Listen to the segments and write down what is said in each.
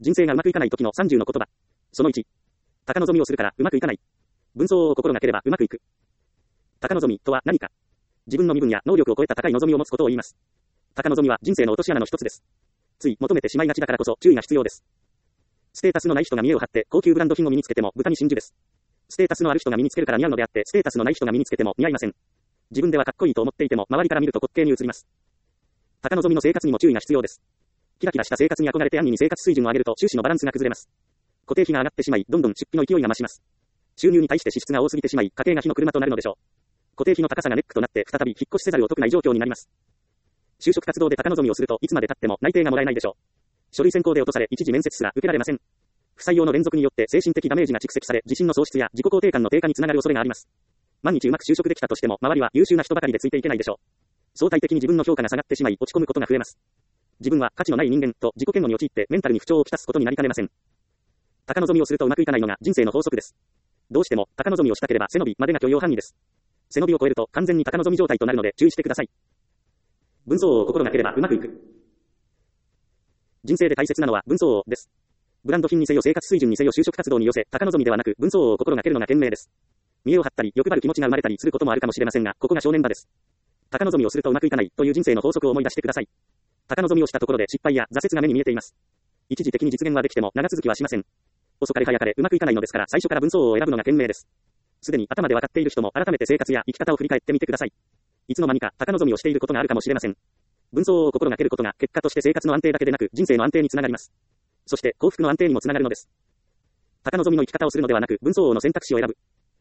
人生がうまくいかない時の30の言葉。その1。高望みをするからうまくいかない。分相応を心がければうまくいく。高望みとは何か。自分の身分や能力を超えた高い望みを持つことを言います。高望みは人生の落とし穴の一つです。つい求めてしまいがちだからこそ注意が必要です。ステータスのない人が見栄を張って高級ブランド品を身につけても豚に真珠です。ステータスのある人が身につけるから似合うのであって、ステータスのない人が身につけても似合いません。自分ではかっこいいと思っていても周りから見ると滑稽に映ります。高望みの生活にも注意が必要です。キラキラした生活に憧れて安易に生活水準を上げると収支のバランスが崩れます。固定費が上がってしまい、どんどん出費の勢いが増します。収入に対して支出が多すぎてしまい、家計が火の車となるのでしょう。固定費の高さがネックとなって再び引っ越しせざるを得ない状況になります。就職活動で高望みをするといつまで経っても内定がもらえないでしょう。書類選考で落とされ一次面接すら受けられません。不採用の連続によって精神的ダメージが蓄積され、自信の喪失や自己肯定感の低下につながる恐れがあります。万日うまく就職できたとしても、周りは優秀な人ばかりでついていけないでしょう。相対的に自分の評価が下がってしまい、落ち込むことが増えます。自分は価値のない人間と自己嫌悪に陥ってメンタルに不調をきたすことになりかねません。高望みをするとうまくいかないのが人生の法則です。どうしても高望みをしたければ背伸びまでが許容範囲です。背伸びを超えると完全に高望み状態となるので注意してください。分相応を心がければうまくいく。人生で大切なのは分相応です。ブランド品にせよ生活水準にせよ就職活動に寄せ、高望みではなく分相応を心がけるのが賢明です。見栄を張ったり欲張る気持ちが生まれたりすることもあるかもしれませんが、ここが正念場です。高望みをするとうまくいかないという人生の法則を思い出してください。高望みをしたところで失敗や挫折が目に見えています。一時的に実現はできても長続きはしません。遅かれ早かれうまくいかないのですから最初から分相応を選ぶのが賢明です。すでに頭で分かっている人も改めて生活や生き方を振り返ってみてください。いつの間にか高望みをしていることがあるかもしれません。分相応を心がけることが結果として生活の安定だけでなく人生の安定につながります。そして幸福の安定にもつながるのです。高望みの生き方をするのではなく分相応の選択肢を選ぶ。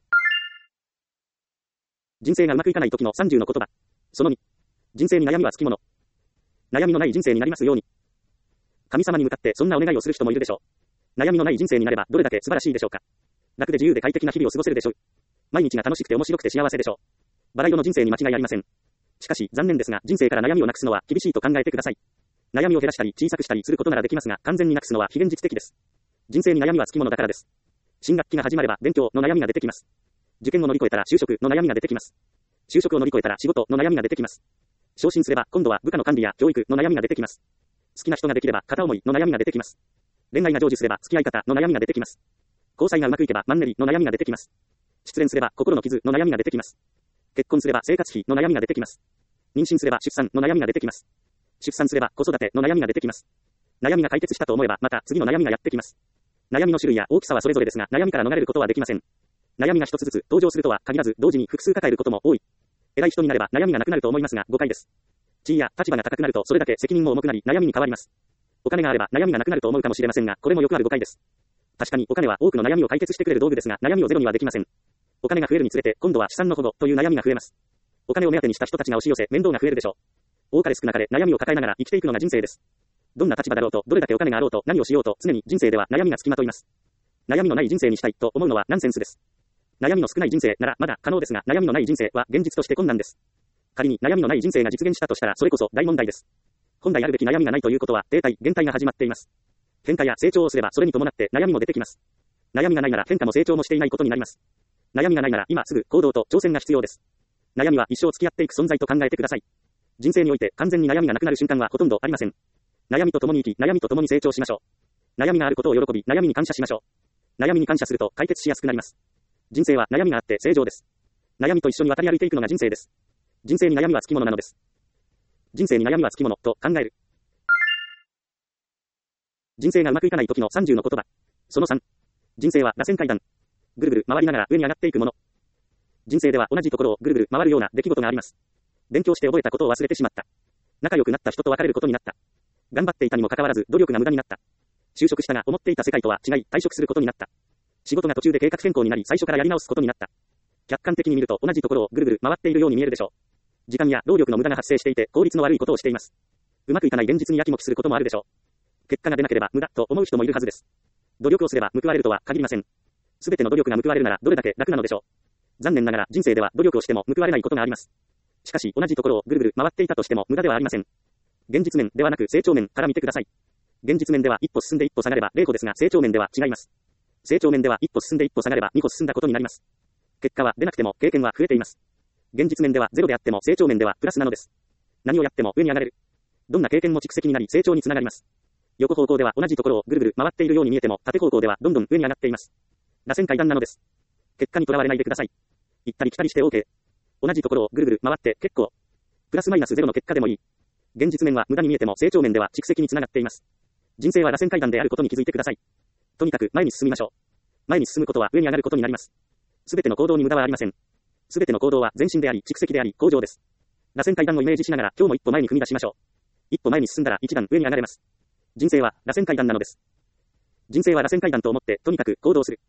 人生がうまくいかない時の30の言葉。その2。人生に悩みはつきもの。悩みのない人生になりますように。神様に向かってそんなお願いをする人もいるでしょう。悩みのない人生になればどれだけ素晴らしいでしょうか。楽で自由で快適な日々を過ごせるでしょう。毎日が楽しくて面白くて幸せでしょう。バラ色の人生に間違いありません。しかし残念ですが人生から悩みをなくすのは厳しいと考えてください。悩みを減らしたり小さくしたりすることならできますが完全になくすのは非現実的です。人生に悩みはつきものだからです。新学期が始まれば勉強の悩みが出てきます。受験を乗り越えたら就職の悩みが出てきます。就職を乗り越えたら仕事の悩みが出てきます。昇進すれば今度は部下の管理や教育の悩みが出てきます。好きな人ができれば片思いの悩みが出てきます。恋愛が成就すれば付き合い方の悩みが出てきます。交際がうまくいけばマンネリの悩みが出てきます。失恋すれば心の傷の悩みが出てきます。結婚すれば生活費の悩みが出てきます。妊娠すれば出産の悩みが出てきます。出産すれば子育ての悩みが出てきます。悩みが解決したと思えばまた次の悩みがやってきます。悩みの種類や大きさはそれぞれですが悩みから逃れることはできません。悩みが一つずつ登場するとは限らず同時に複数抱えることも多い。偉い人になれば悩みがなくなると思いますが誤解です。地位や立場が高くなるとそれだけ責任も重くなり悩みに変わります。お金があれば悩みがなくなると思うかもしれませんがこれもよくある誤解です。確かにお金は多くの悩みを解決してくれる道具ですが悩みをゼロにはできません。お金が増えるにつれて今度は資産の保護という悩みが増えます。お金を目当てにした人たちが押し寄せ面倒が増えるでしょう。多かれ少なかれ悩みを抱えながら生きていくのが人生です。どんな立場だろうとどれだけお金があろうと何をしようと常に人生では悩みがつきまといます。悩みのない人生にしたいと思うのはナンセンスです。悩みの少ない人生ならまだ可能ですが悩みのない人生は現実として困難です。仮に悩みのない人生が実現したとしたらそれこそ大問題です。本来あるべき悩みがないということは停滞減退が始まっています。変化や成長をすればそれに伴って悩みも出てきます。悩みがないなら変化も成長もしていないことになります。悩みがないなら今すぐ行動と挑戦が必要です。悩みは一生付き合っていく存在と考えてください。人生において完全に悩みがなくなる瞬間はほとんどありません。悩みと共に生き、悩みと共に成長しましょう。悩みがあることを喜び、悩みに感謝しましょう。悩みに感謝すると解決しやすくなります。人生は悩みがあって正常です。悩みと一緒に渡り歩いていくのが人生です。人生に悩みはつきものなのです。人生に悩みはつきものと考える。人生がうまくいかない時の30の言葉。その3。人生は螺旋階段。ぐるぐる回りながら上に上がっていくもの。人生では同じところをぐるぐる回るような出来事があります。勉強して覚えたことを忘れてしまった。仲良くなった人と別れることになった。頑張っていたにもかかわらず努力が無駄になった。就職したが思っていた世界とは違い退職することになった。仕事が途中で計画変更になり最初からやり直すことになった。客観的に見ると同じところをぐるぐる回っているように見えるでしょう。時間や労力の無駄が発生していて効率の悪いことをしています。うまくいかない現実にやきもきすることもあるでしょう。結果が出なければ無駄と思う人もいるはずです。努力をすれば報われるとは限りません。すべての努力が報われるならどれだけ楽なのでしょう。残念ながら人生では努力をしても報われないことがあります。しかし同じところをぐるぐる回っていたとしても無駄ではありません。現実面ではなく成長面から見てください。現実面では一歩進んで一歩下がれば0歩ですが成長面では違います。成長面では一歩進んで一歩下がれば2歩進んだことになります。結果は出なくても経験は増えています。現実面ではゼロであっても成長面ではプラスなのです。何をやっても上に上がれる。どんな経験も蓄積になり成長につながります。 横方向では同じところをぐるぐる回っているように見えても、縦方向ではどんどん上に上がっています。螺旋階段なのです。結果にとらわれないでください。行ったり来たりして OK。同じところをぐるぐる回って結構。プラスマイナスゼロの結果でもいい。現実面は無駄に見えても成長面では蓄積につながっています。人生は螺旋階段であることに気づいてください。とにかく前に進みましょう。前に進むことは上に上がることになります。すべての行動に無駄はありません。すべての行動は前進であり、蓄積であり、向上です。螺旋階段をイメージしながら今日も一歩前に踏み出しましょう。一歩前に進んだら一段上に上がれます。人生は螺旋階段なのです。人生は螺旋階段と思ってとにかく行動する。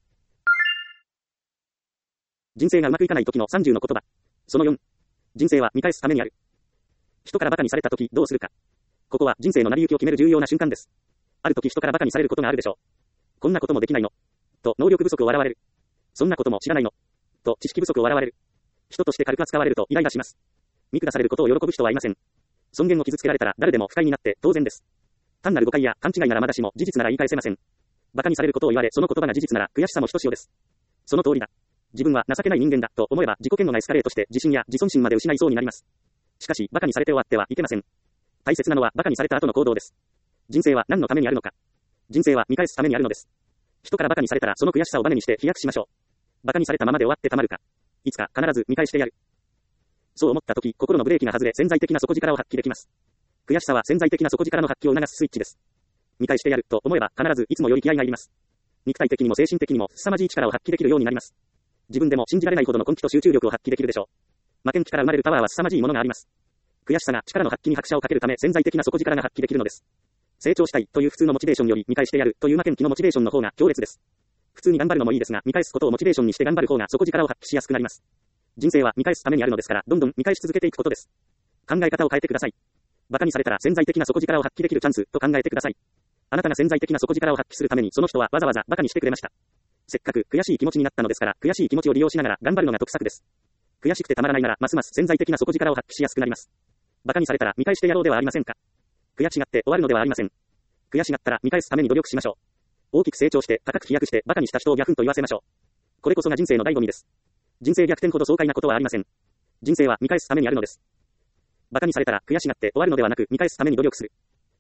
人生がうまくいかない時の30の言葉。その4。人生は見返すためにある。人から馬鹿にされた時どうするか。ここは人生の成り行きを決める重要な瞬間です。ある時人から馬鹿にされることがあるでしょう。こんなこともできないのと能力不足を笑われる。そんなことも知らないのと知識不足を笑われる。人として軽く扱われるとイライラします。見下されることを喜ぶ人はいません。尊厳を傷つけられたら誰でも不快になって当然です。単なる誤解や勘違いならまだしも事実なら言い返せません。馬鹿にされることを言われその言葉が事実なら悔しさもひとしおです。その通りだ。自分は情けない人間だと思えば自己嫌悪がエスカレートして自信や自尊心まで失いそうになります。しかし馬鹿にされて終わってはいけません。大切なのは馬鹿にされた後の行動です。人生は何のためにあるのか。人生は見返すためにあるのです。人から馬鹿にされたらその悔しさをバネにして飛躍しましょう。馬鹿にされたままで終わってたまるか。いつか必ず見返してやる。そう思った時、心のブレーキが外れ潜在的な底力を発揮できます。悔しさは潜在的な底力の発揮を促すスイッチです。見返してやると思えば必ずいつもより気合がいります。肉体的にも精神的にも凄まじい力を発揮できるようになります。自分でも信じられないほどの根気と集中力を発揮できるでしょう。負けん気から生まれるパワーは凄まじいものがあります。悔しさが力の発揮に拍車をかけるため潜在的な底力が発揮できるのです。成長したいという普通のモチベーションより見返してやるという負けん気のモチベーションの方が強烈です。普通に頑張るのもいいですが、見返すことをモチベーションにして頑張る方が底力を発揮しやすくなります。人生は見返すためにあるのですから、どんどん見返し続けていくことです。考え方を変えてください。馬鹿にされたら潜在的な底力を発揮できるチャンスと考えてください。あなたが潜在的な底力を発揮するためにその人はわざわざ馬鹿にしてくれました。せっかく悔しい気持ちになったのですから、悔しい気持ちを利用しながら頑張るのが得策です。悔しくてたまらないなら、ますます潜在的な底力を発揮しやすくなります。馬鹿にされたら見返してやろうではありませんか。悔しがって終わるのではありません。悔しがったら見返すために努力しましょう。大きく成長して高く飛躍して馬鹿にした人をギャフンと言わせましょう。これこそが人生の醍醐味です。人生逆転ほど爽快なことはありません。人生は見返すためにあるのです。馬鹿にされたら悔しがって終わるのではなく見返すために努力する。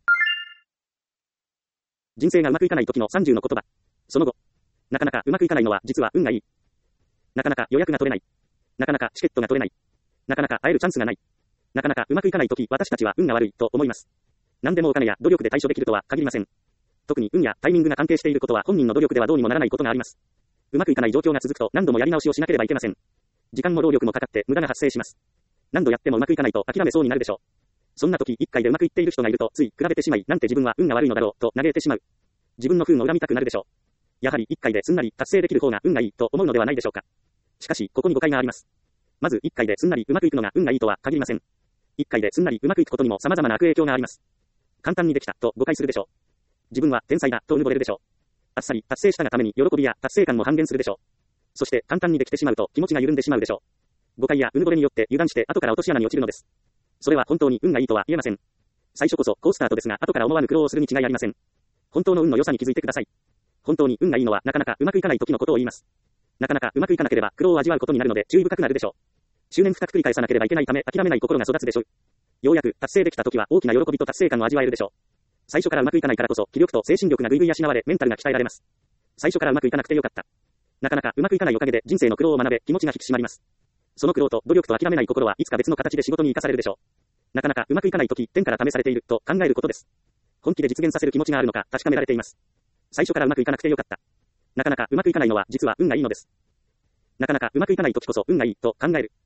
人生がうまくいかない時の30の言葉。その後。なかなかうまくいかないのは実は運がいい。なかなか予約が取れない。なかなかチケットが取れない。なかなか会えるチャンスがない。なかなかうまくいかない時、私たちは運が悪いと思います。何でもお金や努力で対処できるとは限りません。特に運やタイミングが関係していることは本人の努力ではどうにもならないことがあります。うまくいかない状況が続くと何度もやり直しをしなければいけません。時間も労力もかかって無駄が発生します。何度やってもうまくいかないと諦めそうになるでしょう。そんな時、一回でうまくいっている人がいるとつい比べてしまい、なんて自分は運が悪いのだろうと嘆いてしまう。自分の不運を恨みたくなるでしょう。やはり一回ですんなり達成できる方が運がいいと思うのではないでしょうか。しかし、ここに誤解があります。まず一回ですんなりうまくいくのが運がいいとは限りません。一回ですんなりうまくいくことにも様々な悪影響があります。簡単にできたと誤解するでしょう。自分は天才だとうぬぼれるでしょう。あっさり達成したがために喜びや達成感も半減するでしょう。そして簡単にできてしまうと気持ちが緩んでしまうでしょう。誤解やうぬぼれによって油断して後から落とし穴に落ちるのです。それは本当に運がいいとは言えません。最初こそ好スタートですが後から思わぬ苦労をするに違いありません。本当の運の良さに気づいてください。本当に運がいいのはなかなかうまくいかない時のことを言います。なかなかうまくいかなければ苦労を味わうことになるので注意深くなるでしょう。執念深く繰り返さなければいけないため諦めない心が育つでしょう。ようやく達成できた時は大きな喜びと達成感を味わえるでしょう。最初からうまくいかないからこそ気力と精神力がぐいぐい養われメンタルが鍛えられます。最初からうまくいかなくてよかった。なかなかうまくいかないおかげで人生の苦労を学べ気持ちが引き締まります。その苦労と努力と諦めない心はいつか別の形で仕事に生かされるでしょう。なかなかうまくいかない時天から試されていると考えることです。本気で実現させる気持ちがあるのか確かめられています。最初からうまくいかなくてよかった。なかなかうまくいかないのは実は運がいいのです。なかなかうまくいかない時こそ運がいいと考える。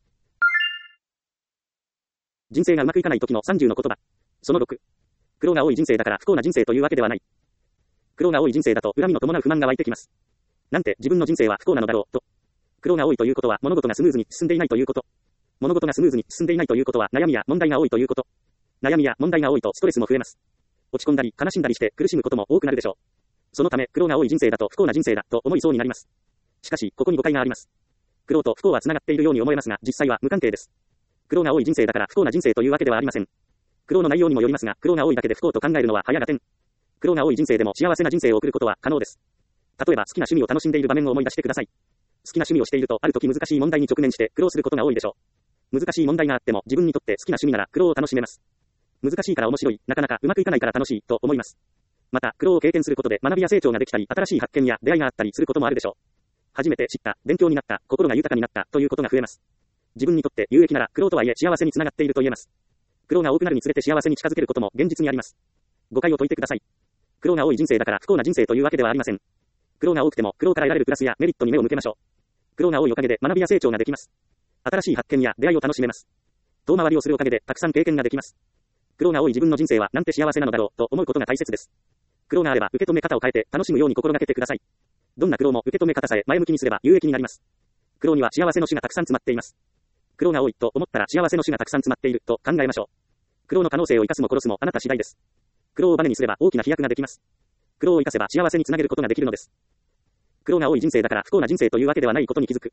人生がうまくいかない時の30の言葉。その6。苦労が多い人生だから不幸な人生というわけではない。苦労が多い人生だと恨みの伴う不満が湧いてきます。なんて自分の人生は不幸なのだろうと。苦労が多いということは物事がスムーズに進んでいないということ。物事がスムーズに進んでいないということは悩みや問題が多いということ。悩みや問題が多いとストレスも増えます。落ち込んだり悲しんだりして苦しむことも多くなるでしょう。そのため苦労が多い人生だと不幸な人生だと思いそうになります。しかしここに誤解があります。苦労と不幸はつながっているように思えますが実際は無関係です。苦労が多い人生だから不幸な人生というわけではありません。苦労の内容にもよりますが苦労が多いだけで不幸と考えるのは早合点。苦労が多い人生でも幸せな人生を送ることは可能です。例えば好きな趣味を楽しんでいる場面を思い出してください。好きな趣味をしているとある時難しい問題に直面して苦労することが多いでしょう。難しい問題があっても自分にとって好きな趣味なら苦労を楽しめます。難しいから面白い、なかなかうまくいかないから楽しいと思います。 また、苦労を経験することで学びや成長ができたり、新しい発見や出会いがあったりすることもあるでしょう。初めて知った、勉強になった、心が豊かになったということが増えます。自分にとって有益なら苦労とはいえ幸せにつながっていると言えます。苦労が多くなるにつれて幸せに近づけることも現実にあります。誤解を解いてください。苦労が多い人生だから不幸な人生というわけではありません。苦労が多くても苦労から得られるプラスやメリットに目を向けましょう。苦労が多いおかげで学びや成長ができます。新しい発見や出会いを楽しめます。遠回りをするおかげでたくさん経験ができます。苦労が多い自分の人生はなんて幸せなのだろうと思うことが大切です。苦労があれば受け止め方を変えて楽しむように心がけてください。どんな苦労も受け止め方さえ前向きにすれば有益になります。苦労には幸せの種がたくさん詰まっています。苦労が多いと思ったら幸せの種がたくさん詰まっていると考えましょう。苦労の可能性を生かすも殺すもあなた次第です。苦労をバネにすれば大きな飛躍ができます。苦労を生かせば幸せにつなげることができるのです。苦労が多い人生だから不幸な人生というわけではないことに気づく。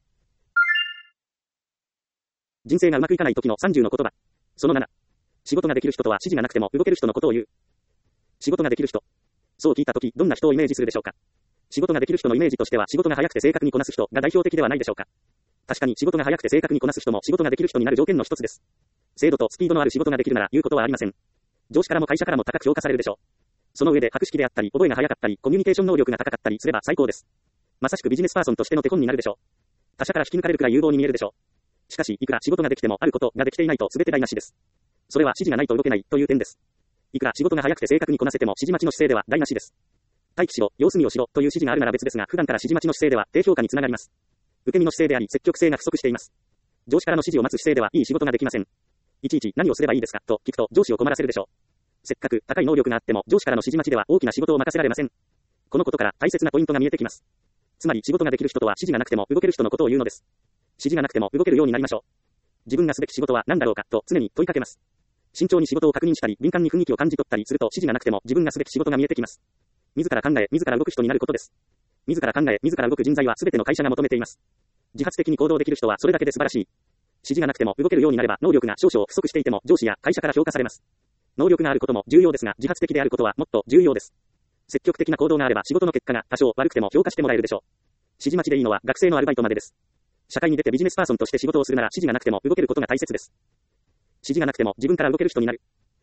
人生がうまくいかない時の30の言葉。その7。仕事ができる人とは指示がなくても動ける人のことを言う。仕事ができる人。そう聞いた時どんな人をイメージするでしょうか。仕事ができる人のイメージとしては仕事が早くて正確にこなす人が代表的ではないでしょうか。確かに仕事が早くて正確にこなす人も仕事ができる人になる条件の一つです。精度とスピードのある仕事ができるなら言うことはありません。上司からも会社からも高く評価されるでしょう。その上で博識であったり、覚えが早かったり、コミュニケーション能力が高かったりすれば最高です。まさしくビジネスパーソンとしての手本になるでしょう。他者から引き抜かれるくらい有望に見えるでしょう。しかし、いくら仕事ができてもあることができていないと全て台無しです。それは指示がないと動けないという点です。いくら仕事が早くて正確にこなせても指示待ちの姿勢では台無しです。待機しろ、様子見をしろという指示があるなら別ですが、普段から指示待ちの姿勢では低評価につながります。受け身の姿勢であり、積極性が不足しています。上司からの指示を待つ姿勢ではいい仕事ができません。いちいち何をすればいいですかと聞くと上司を困らせるでしょう。せっかく高い能力があっても上司からの指示待ちでは大きな仕事を任せられません。このことから大切なポイントが見えてきます。つまり仕事ができる人とは指示がなくても動ける人のことを言うのです。指示がなくても動けるようになりましょう。自分がすべき仕事は何だろうかと常に問いかけます。慎重に仕事を確認したり、敏感に雰囲気を感じ取ったりすると指示がなくても自分がすべき仕事が見えてきます。自ら考え、自ら動く人になることです。自ら考え、自ら動く人材は全ての会社が求めています。自発的に行動できる人はそれだけで素晴らしい。指示がなくても動けるようになれば能力が少々不足していても上司や会社から評価されます。能力があることも重要ですが、自発的であることはもっと重要です。積極的な行動があれば仕事の結果が多少悪くても評価してもらえるでしょう。指示待ちでいいのは学生のアルバイトまでです。社会に出てビジネスパーソンとして仕事をするなら指示がなくても動けることが大切です。指示がなくても自分から動ける人になる。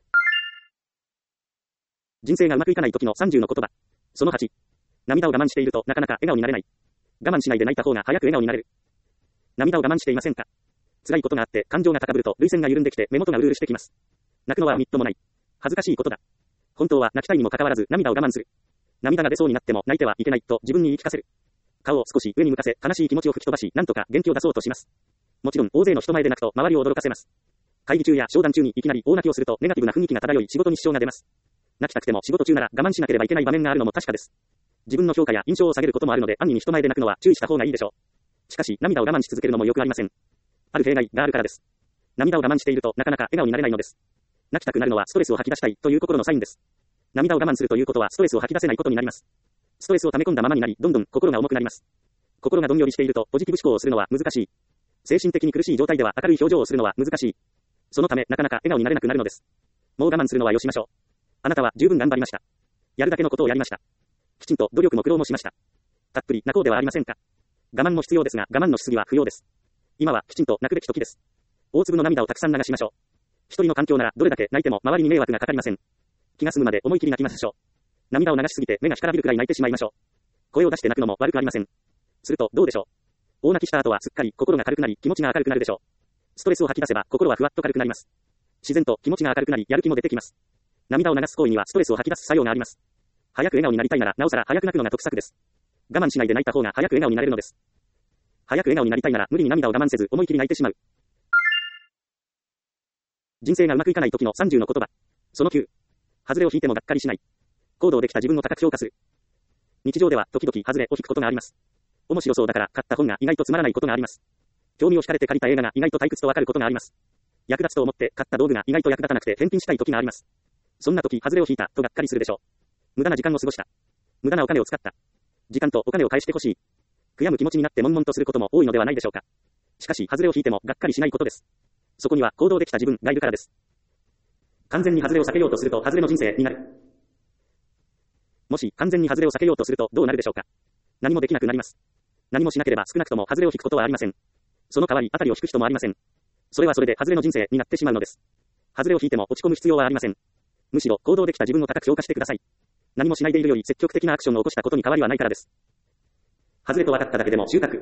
人生がうまくいかない時の30の言葉。その8。涙を我慢しているとなかなか笑顔になれない。我慢しないで泣いた方が早く笑顔になれる。涙を我慢していませんか。辛いことがあって感情が高ぶると涙腺が緩んできて目元がうるうるしてきます。泣くのはみっともない。恥ずかしいことだ。本当は泣きたいにもかかわらず涙を我慢する。涙が出そうになっても泣いてはいけないと自分に言い聞かせる。顔を少し上に向かせ悲しい気持ちを吹き飛ばしなんとか元気を出そうとします。もちろん大勢の人前で泣くと周りを驚かせます。会議中や商談中にいきなり大泣きをするとネガティブな雰囲気が漂い仕事に支障が出ます。泣きたくても仕事中なら我慢しなければいけない場面があるのも確かです。自分の評価や印象を下げることもあるので安易に人前で泣くのは注意した方がいいでしょう。しかし涙を我慢し続けるのもよくありません。ある弊害があるからです。涙を我慢しているとなかなか笑顔になれないのです。泣きたくなるのはストレスを吐き出したいという心のサインです。涙を我慢するということはストレスを吐き出せないことになります。ストレスを溜め込んだままになり、どんどん心が重くなります。心がどんよりしているとポジティブ思考をするのは難しい。精神的に苦しい状態では明るい表情をするのは難しい。そのためなかなか笑顔になれなくなるのです。もう我慢するのはよしましょう。あなたは十分頑張りました。やるだけのことをやりました。きちんと努力も苦労もしました。たっぷり泣こうではありませんか。我慢も必要ですが我慢のしすぎは不要です。今はきちんと泣くべき時です。大粒の涙をたくさん流しましょう。一人の環境ならどれだけ泣いても周りに迷惑がかかりません。気が済むまで思い切り泣きましょう。涙を流しすぎて目が干からびるくらい泣いてしまいましょう。声を出して泣くのも悪くありません。するとどうでしょう。大泣きした後はすっかり心が軽くなり気持ちが明るくなるでしょう。ストレスを吐き出せば心はふわっと軽くなります。自然と気持ちが明るくなりやる気も出てきます。涙を流す行為にはストレスを吐き出す作用があります。早く笑顔になりたいならなおさら早く泣くのが得策です。我慢しないで泣いた方が早く笑顔になれるのです。早く笑顔になりたいなら無理に涙を我慢せず思い切り泣いてしまう。人生がうまくいかない時の30の言葉。その9。外れを引いてもがっかりしない。行動できた自分を高く評価する。日常では時々外れを引くことがあります。面白そうだから買った本が意外とつまらないことがあります。興味を惹かれて借りた映画が意外と退屈とわかることがあります。役立つと思って買った道具が意外と役立たなくて返品したい時があります。そんな時外れを引いたとがっかりするでしょう。無駄な時間を過ごした。無駄なお金を使った。時間とお金を返してほしい。悔やむ気持ちになって悶々とすることも多いのではないでしょうか。しかし外れを引いてもがっかりしないことです。そこには行動できた自分がいるからです。完全に外れを避けようとすると外れの人生になる。もし完全に外れを避けようとするとどうなるでしょうか。何もできなくなります。何もしなければ少なくとも外れを引くことはありません。その代わり当たりを引く人もありません。それはそれで外れの人生になってしまうのです。外れを引いても落ち込む必要はありません。むしろ行動できた自分を高く評価してください。 何もしないでいるより積極的なアクションを起こしたことに変わりはないからです。外れと分かっただけでも収穫。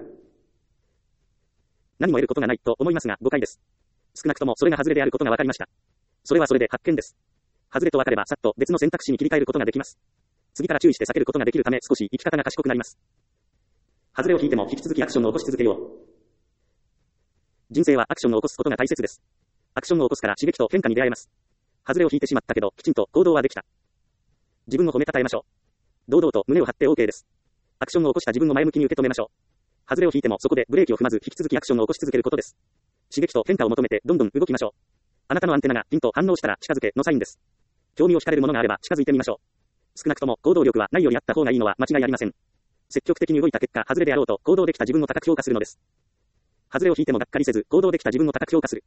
何も得ることがないと思いますが誤解です。少なくともそれが外れであることが分かりました。それはそれで発見です。外れと分かればさっと別の選択肢に切り替えることができます。次から注意して避けることができるため少し生き方が賢くなります。外れを引いても引き続きアクションを起こし続けよう。人生はアクションを起こすことが大切です。アクションを起こすから刺激と変化に出会えます。外れを引いてしまったけどきちんと行動はできた。自分を褒めたたえましょう。堂々と胸を張って OK です。アクションを起こした自分を前向きに受け止めましょう。外れを引いてもそこでブレーキを踏まず引き続きアクションを起こし続けることです。刺激と変化を求めてどんどん動きましょう。あなたのアンテナがピンと反応したら近づけのサインです。興味を惹かれるものがあれば近づいてみましょう。少なくとも行動力はないよりあった方がいいのは間違いありません。積極的に動いた結果、外れであろうと行動できた自分を高く評価するのです。外れを引いてもがっかりせず、行動できた自分を高く評価する。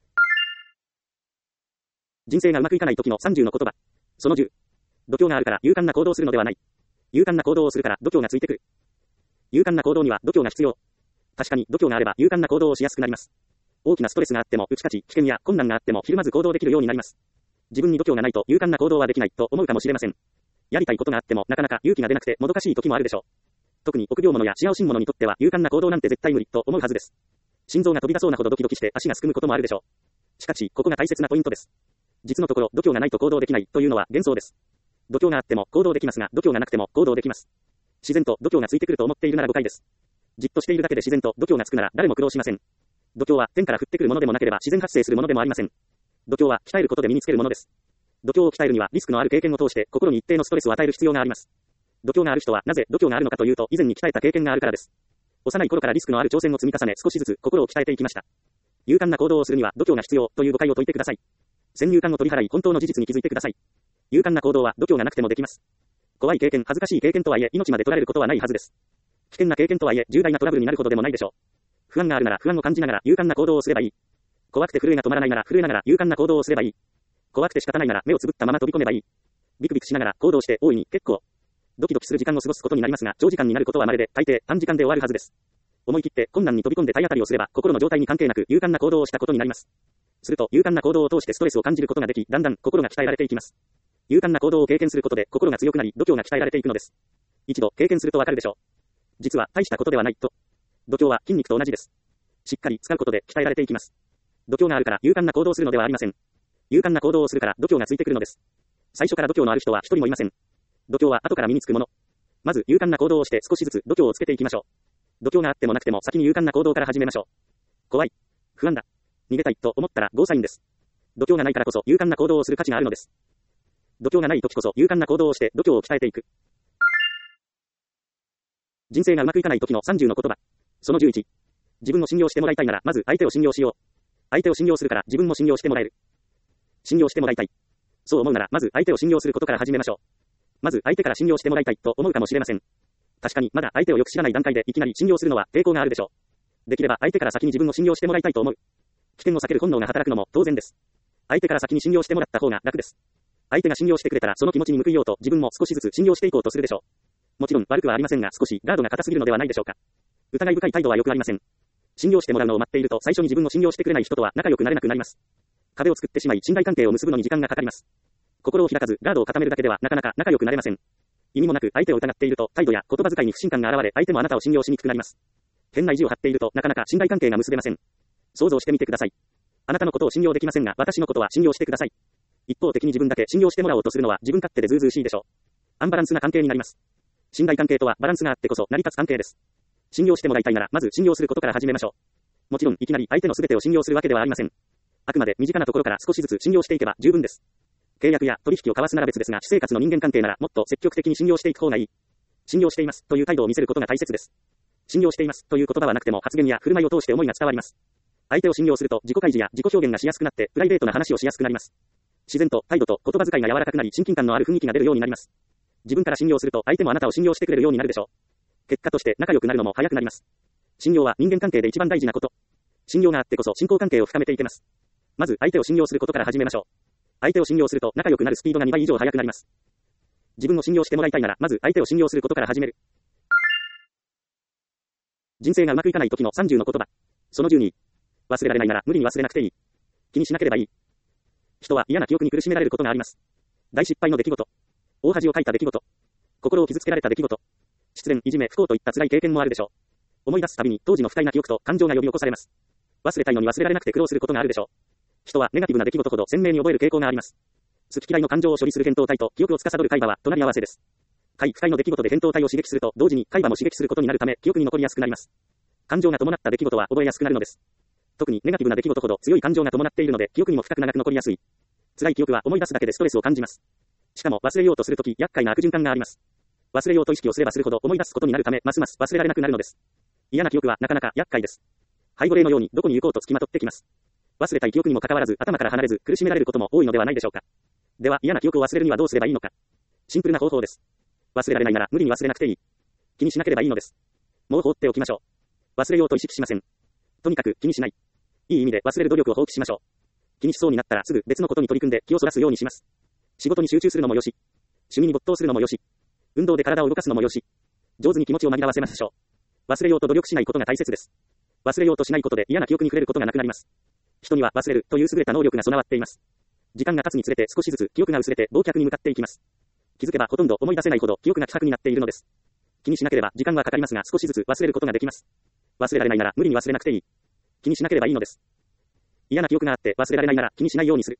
人生がうまくいかない時の30の言葉。その10。度胸があるから勇敢な行動をするのではない。勇敢な行動をするから度胸がついてくる。勇敢な行動には度胸が必要。確かに度胸があれば勇敢な行動をしやすくなります。大きなストレスがあっても打ち勝ち、危険や困難があってもひるまず行動できるようになります。自分に度胸がないと勇敢な行動はできないと思うかもしれません。やりたいことがあってもなかなか勇気が出なくてもどかしい時もあるでしょう。特に臆病者や視野惜しん者にとっては勇敢な行動なんて絶対無理と思うはずです。心臓が飛び出そうなほどドキドキして足がすくむこともあるでしょう。しかし、ここが大切なポイントです。実のところ、度胸がないと行動できないというのは幻想です。度胸があっても行動できますが、度胸がなくても行動できます。自然と度胸がついてくると思っているなら誤解です。じっとしているだけで自然と度胸がつくなら誰も苦労しません。度胸は天から降ってくるものでもなければ自然発生するものでもありません。度胸は鍛えることで身につけるものです。度胸を鍛えるにはリスクのある経験を通して心に一定のストレスを与える必要があります。度胸がある人はなぜ度胸があるのかというと以前に鍛えた経験があるからです。幼い頃からリスクのある挑戦を積み重ね少しずつ心を鍛えていきました。勇敢な行動をするには度胸が必要という誤解を解いてください。先入観を取り払い本当の事実に気づいてください。勇敢な行動は度胸がなくてもできます。怖い経験、恥ずかしい経験とはいえ命まで取られることはないはずです。危険な経験とはいえ重大なトラブルになるほどでもないでしょう。不安があるなら不安を感じながら勇敢な行動をすればいい。怖くて震えが止まらないなら震えながら勇敢な行動をすればいい。怖くて仕方ないなら目をつぶったまま飛び込めばいい。ビクビクしながら行動して大いに結構。ドキドキする時間を過ごすことになりますが、長時間になることは稀で、大抵短時間で終わるはずです。思い切って困難に飛び込んで体当たりをすれば、心の状態に関係なく勇敢な行動をしたことになります。すると勇敢な行動を通してストレスを感じることができ、だんだん心が鍛えられていきます。勇敢な行動を経験することで心が強くなり、度胸が鍛えられていくのです。一度経験するとわかるでしょう。実は大したことではないと。度胸は筋肉と同じです。しっかり使うことで鍛えられていきます。度胸があるから勇敢な行動をするのではありません。勇敢な行動をするから度胸がついてくるのです。最初から度胸のある人は一人もいません。度胸は後から身につくもの。まず勇敢な行動をして少しずつ度胸をつけていきましょう。度胸があってもなくても先に勇敢な行動から始めましょう。怖い、不安だ、逃げたいと思ったらゴーサインです。度胸がないからこそ勇敢な行動をする価値があるのです。度胸がない時こそ勇敢な行動をして度胸を鍛えていく。人生がうまくいかない時の30の言葉。その11。自分を信用してもらいたいならまず相手を信用しよう。相手を信用するから自分も信用してもらえる。信用してもらいたい。そう思うならまず相手を信用することから始めましょう。まず相手から信用してもらいたいと思うかもしれません。確かにまだ相手をよく知らない段階でいきなり信用するのは抵抗があるでしょう。できれば相手から先に自分を信用してもらいたいと思う。危険を避ける本能が働くのも当然です。相手から先に信用してもらった方が楽です。相手が信用してくれたらその気持ちに報いようと自分も少しずつ信用していこうとするでしょう。もちろん悪くはありませんが少しガードが硬すぎるのではないでしょうか。疑い深い態度は良くありません。信用してもらうのを待っていると最初に自分を信用してくれない人とは仲良くなれなくなります。壁を作ってしまい信頼関係を結ぶのに時間がかかります。心を開かずガードを固めるだけではなかなか仲良くなれません。意味もなく相手を疑っていると態度や言葉遣いに不信感が現れ相手もあなたを信用しにくくなります。変な意地を張っているとなかなか信頼関係が結べません。想像してみてください。あなたのことを信用できませんが私のことは信用してください。一方的に自分だけ信用してもらおうとするのは自分勝手でずうずうしいでしょう。アンバランスな関係になります。信頼関係とはバランスがあってこそ成り立つ関係です。信用してもらいたいならまず信用することから始めましょう。もちろんいきなり相手の全てを信用するわけではありません。あくまで身近なところから少しずつ信用していけば十分です。契約や取引を交わすなら別ですが私生活の人間関係ならもっと積極的に信用していく方がいい。信用していますという態度を見せることが大切です。信用していますという言葉はなくても発言や振る舞いを通して思いが伝わります。相手を信用すると自己開示や自己表現がしやすくなってプライベートな話をしやすくなります。自然と態度と言葉遣いが柔らかくなり親近感のある雰囲気が出るようになります。自分から信用すると相手もあなたを信用してくれるようになるでしょう。結果として仲良くなるのも早くなります。信用は人間関係で一番大事なこと。信用があってこそ信仰関係を深めていけます。まず相手を信用することから始めましょう。相手を信用すると仲良くなるスピードが2倍以上速くなります。自分を信用してもらいたいならまず相手を信用することから始める。人生がうまくいかない時の30の言葉。その12。忘れられないなら無理に忘れなくていい。気にしなければいい。人は嫌な記憶に苦しめられることがあります。大失敗の出来事。 大恥をかいた出来事。心を傷つけられた出来事。失恋、いじめ、不幸といった辛い経験もあるでしょう。思い出すたびに当時の不快な記憶と感情が呼び起こされます。忘れたいのに忘れられなくて苦労することがあるでしょう。人はネガティブな出来事ほど鮮明に覚える傾向があります。好き嫌いの感情を処理する扁桃体と記憶を司る海馬は隣り合わせです。快不快の出来事で扁桃体を刺激すると同時に海馬も刺激することになるため記憶に残りやすくなります。感情が伴った出来事は覚えやすくなるのです。特にネガティブな出来事ほど強い感情が伴っているので記憶にも深く長く残りやすい。辛い記憶は思い出すだけでストレスを感じます。しかも忘れようとするとき厄介な悪循環があります。忘れようと意識をすればするほど思い出すことになるためますます忘れられなくなるのです。嫌な記憶はなかなか厄介です。背後霊のようにどこに行こうと付きまとってきます。忘れたい記憶にもかかわらず頭から離れず苦しめられることも多いのではないでしょうか。では嫌な記憶を忘れるにはどうすればいいのか。シンプルな方法です。忘れられないなら無理に忘れなくていい。気にしなければいいのです。もう放っておきましょう。忘れようと意識しません。とにかく気にしない。いい意味で忘れる努力を放棄しましょう。気にしそうになったらすぐ別のことに取り組んで気をそらすようにします。仕事に集中するのもよし、趣味に没頭するのもよし、運動で体を動かすのもよし、上手に気持ちを紛らわせましょう。忘れようと努力しないことが大切です。忘れようとしないことで嫌な記憶に触れることがなくなります。人には忘れるという優れた能力が備わっています。時間が経つにつれて少しずつ記憶が薄れて忘却に向かっていきます。気づけばほとんど思い出せないほど記憶が希薄になっているのです。気にしなければ時間はかかりますが少しずつ忘れることができます。忘れられないなら無理に忘れなくていい。気にしなければいいのです。嫌な記憶があって忘れられないなら気にしないようにする。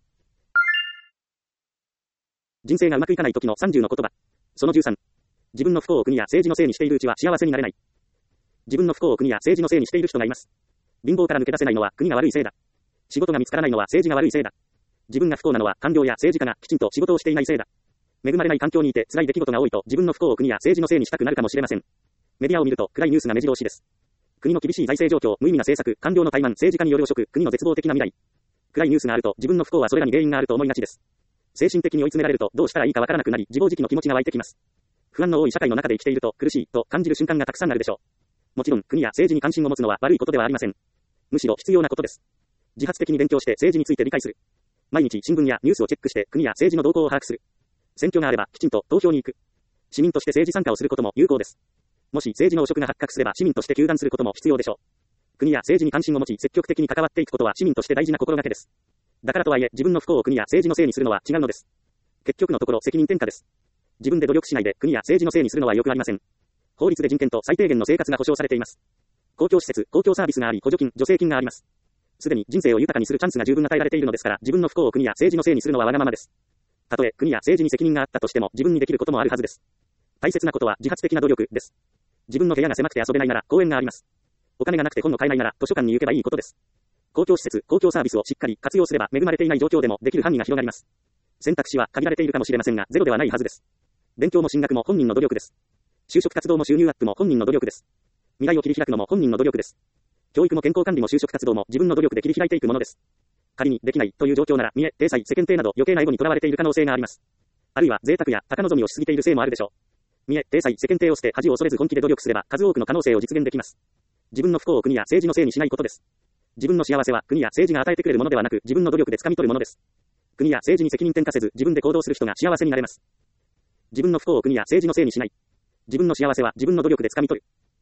人生がうまくいかない時の30の言葉。その13。自分の不幸を国や政治のせいにしているうちは幸せになれない。自分の不幸を国や政治のせいにしている人がいます。貧乏から抜け出せないのは国が悪いせいだ。仕事が見つからないのは政治が悪いせいだ。自分が不幸なのは官僚や政治家がきちんと仕事をしていないせいだ。恵まれない環境にいて辛い出来事が多いと自分の不幸を国や政治のせいにしたくなるかもしれません。メディアを見ると暗いニュースが目白押しです。国の厳しい財政状況、無意味な政策、官僚の怠慢、政治家による汚職、国の絶望的な未来。暗いニュースがあると自分の不幸はそれらに原因があると思いがちです。精神的に追い詰められるとどうしたらいいかわからなくなり自暴自棄の気持ちが湧いてきます。不安の多い社会の中で生きていると苦しいと感じる瞬間がたくさんあるでしょう。もちろん国や政治に関心を持つのは悪いことではありません。むしろ必要なことです。自発的に勉強して政治について理解する。毎日新聞やニュースをチェックして国や政治の動向を把握する。選挙があればきちんと投票に行く。市民として政治参加をすることも有効です。もし政治の汚職が発覚すれば市民として糾弾することも必要でしょう。国や政治に関心を持ち積極的に関わっていくことは市民として大事な心がけです。だからとはいえ自分の不幸を国や政治のせいにするのは違うのです。結局のところ責任転嫁です。自分で努力しないで国や政治のせいにするのは良くありません。法律で人権と最低限の生活が保障されています。公共施設、公共サービスがあり補助金、助成金があります。すでに人生を豊かにするチャンスが十分与えられているのですから自分の不幸を国や政治のせいにするのはわがままです。たとえ国や政治に責任があったとしても自分にできることもあるはずです。大切なことは自発的な努力です。自分の部屋が狭くて遊べないなら公園があります。お金がなくて本の買えないなら図書館に行けばいいことです。公共施設、公共サービスをしっかり活用すれば恵まれていない状況でもできる範囲が広がります。選択肢は限られているかもしれませんがゼロではないはずです。勉強も進学も本人の努力です。就職活動も収入アップも本人の努力です。未来を切り開くのも本人の努力です。教育も健康管理も就職活動も自分の努力で切り開いていくものです。仮にできないという状況なら見栄、体裁、世間体など余計なエゴにとらわれている可能性があります。あるいは贅沢や高望みをしすぎているせいもあるでしょう。見栄、体裁、世間体を捨て恥を恐れず本気で努力すれば数多くの可能性を実現できます。自分の不幸を国や政治のせいにしないことです。自分の幸せは国や政治が与えてくれるものではなく自分の努力で掴み取るものです。国や政治に責任転嫁せず自分で行動する人が幸せになれます。自分の不幸を国や政治のせいにしない。自分の幸せは自分の努力で掴み取る。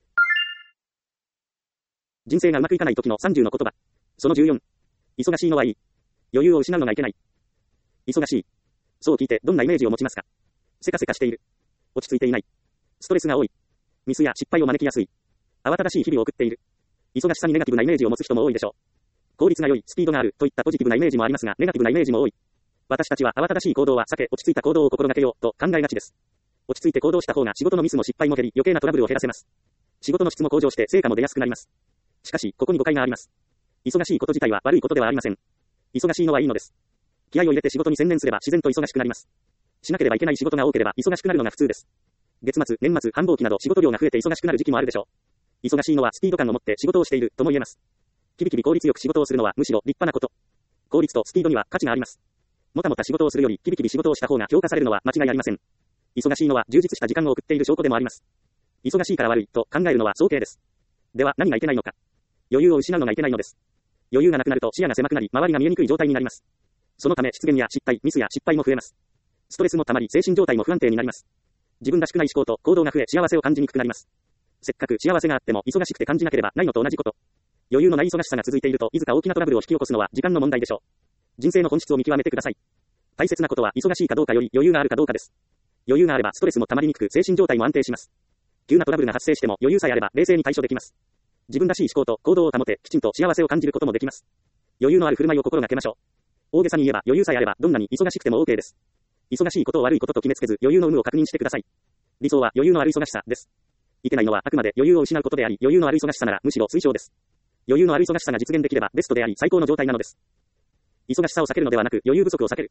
人生がうまくいかない時の30の言葉。その14。忙しいのはいい。余裕を失うのがいけない。忙しい。そう聞いてどんなイメージを持ちますか？せかせかしている。落ち着いていない。ストレスが多い。ミスや失敗を招きやすい。慌ただしい日々を送っている。忙しさにネガティブなイメージを持つ人も多いでしょう。効率が良い、スピードがあるといったポジティブなイメージもありますが、ネガティブなイメージも多い。私たちは慌ただしい行動は避け、落ち着いた行動を心がけようと考えがちです。落ち着いて行動した方が仕事のミスも失敗も減り、余計なトラブルを減らせます。仕事の質も向上して成果も出やすくなります。しかし、ここに誤解があります。忙しいこと自体は悪いことではありません。忙しいのはいいのです。気合を入れて仕事に専念すれば自然と忙しくなります。しなければいけない仕事が多ければ忙しくなるのが普通です。月末、年末、繁忙期など仕事量が増えて忙しくなる時期もあるでしょう。忙しいのはスピード感を持って仕事をしているとも言えます。キビキビ効率よく仕事をするのはむしろ立派なこと。効率とスピードには価値があります。もたもた仕事をするよりキビキビ仕事をした方が評価されるのは間違いありません。忙しいのは充実した時間を送っている証拠でもあります。忙しいから悪いと考えるのは早計です。では何がいけないのか。余裕を失うのがいけないのです。余裕がなくなると視野が狭くなり周りが見えにくい状態になります。そのため失言や失態、ミスや失敗も増えます。ストレスもたまり精神状態も不安定になります。自分らしくない思考と行動が増え幸せを感じにくくなります。せっかく幸せがあっても忙しくて感じなければないのと同じこと。余裕のない忙しさが続いているといつか大きなトラブルを引き起こすのは時間の問題でしょう。人生の本質を見極めてください。大切なことは忙しいかどうかより余裕があるかどうかです。 余裕があればストレスも溜まりにくく精神状態も安定します。急なトラブルが発生しても余裕さえあれば冷静に対処できます。自分らしい思考と行動を保て、きちんと幸せを感じることもできます。余裕のある振る舞いを心がけましょう。大げさに言えば余裕さえあればどんなに忙しくても OK です。忙しいことを悪いことと決めつけず余裕の有無を確認してください。理想は余裕のある忙しさです。いけないのはあくまで余裕を失うことであり、余裕のある忙しさならむしろ推奨です。余裕のある忙しさが実現できればベストであり最高の状態なのです。忙しさを避けるのではなく余裕不足を避ける。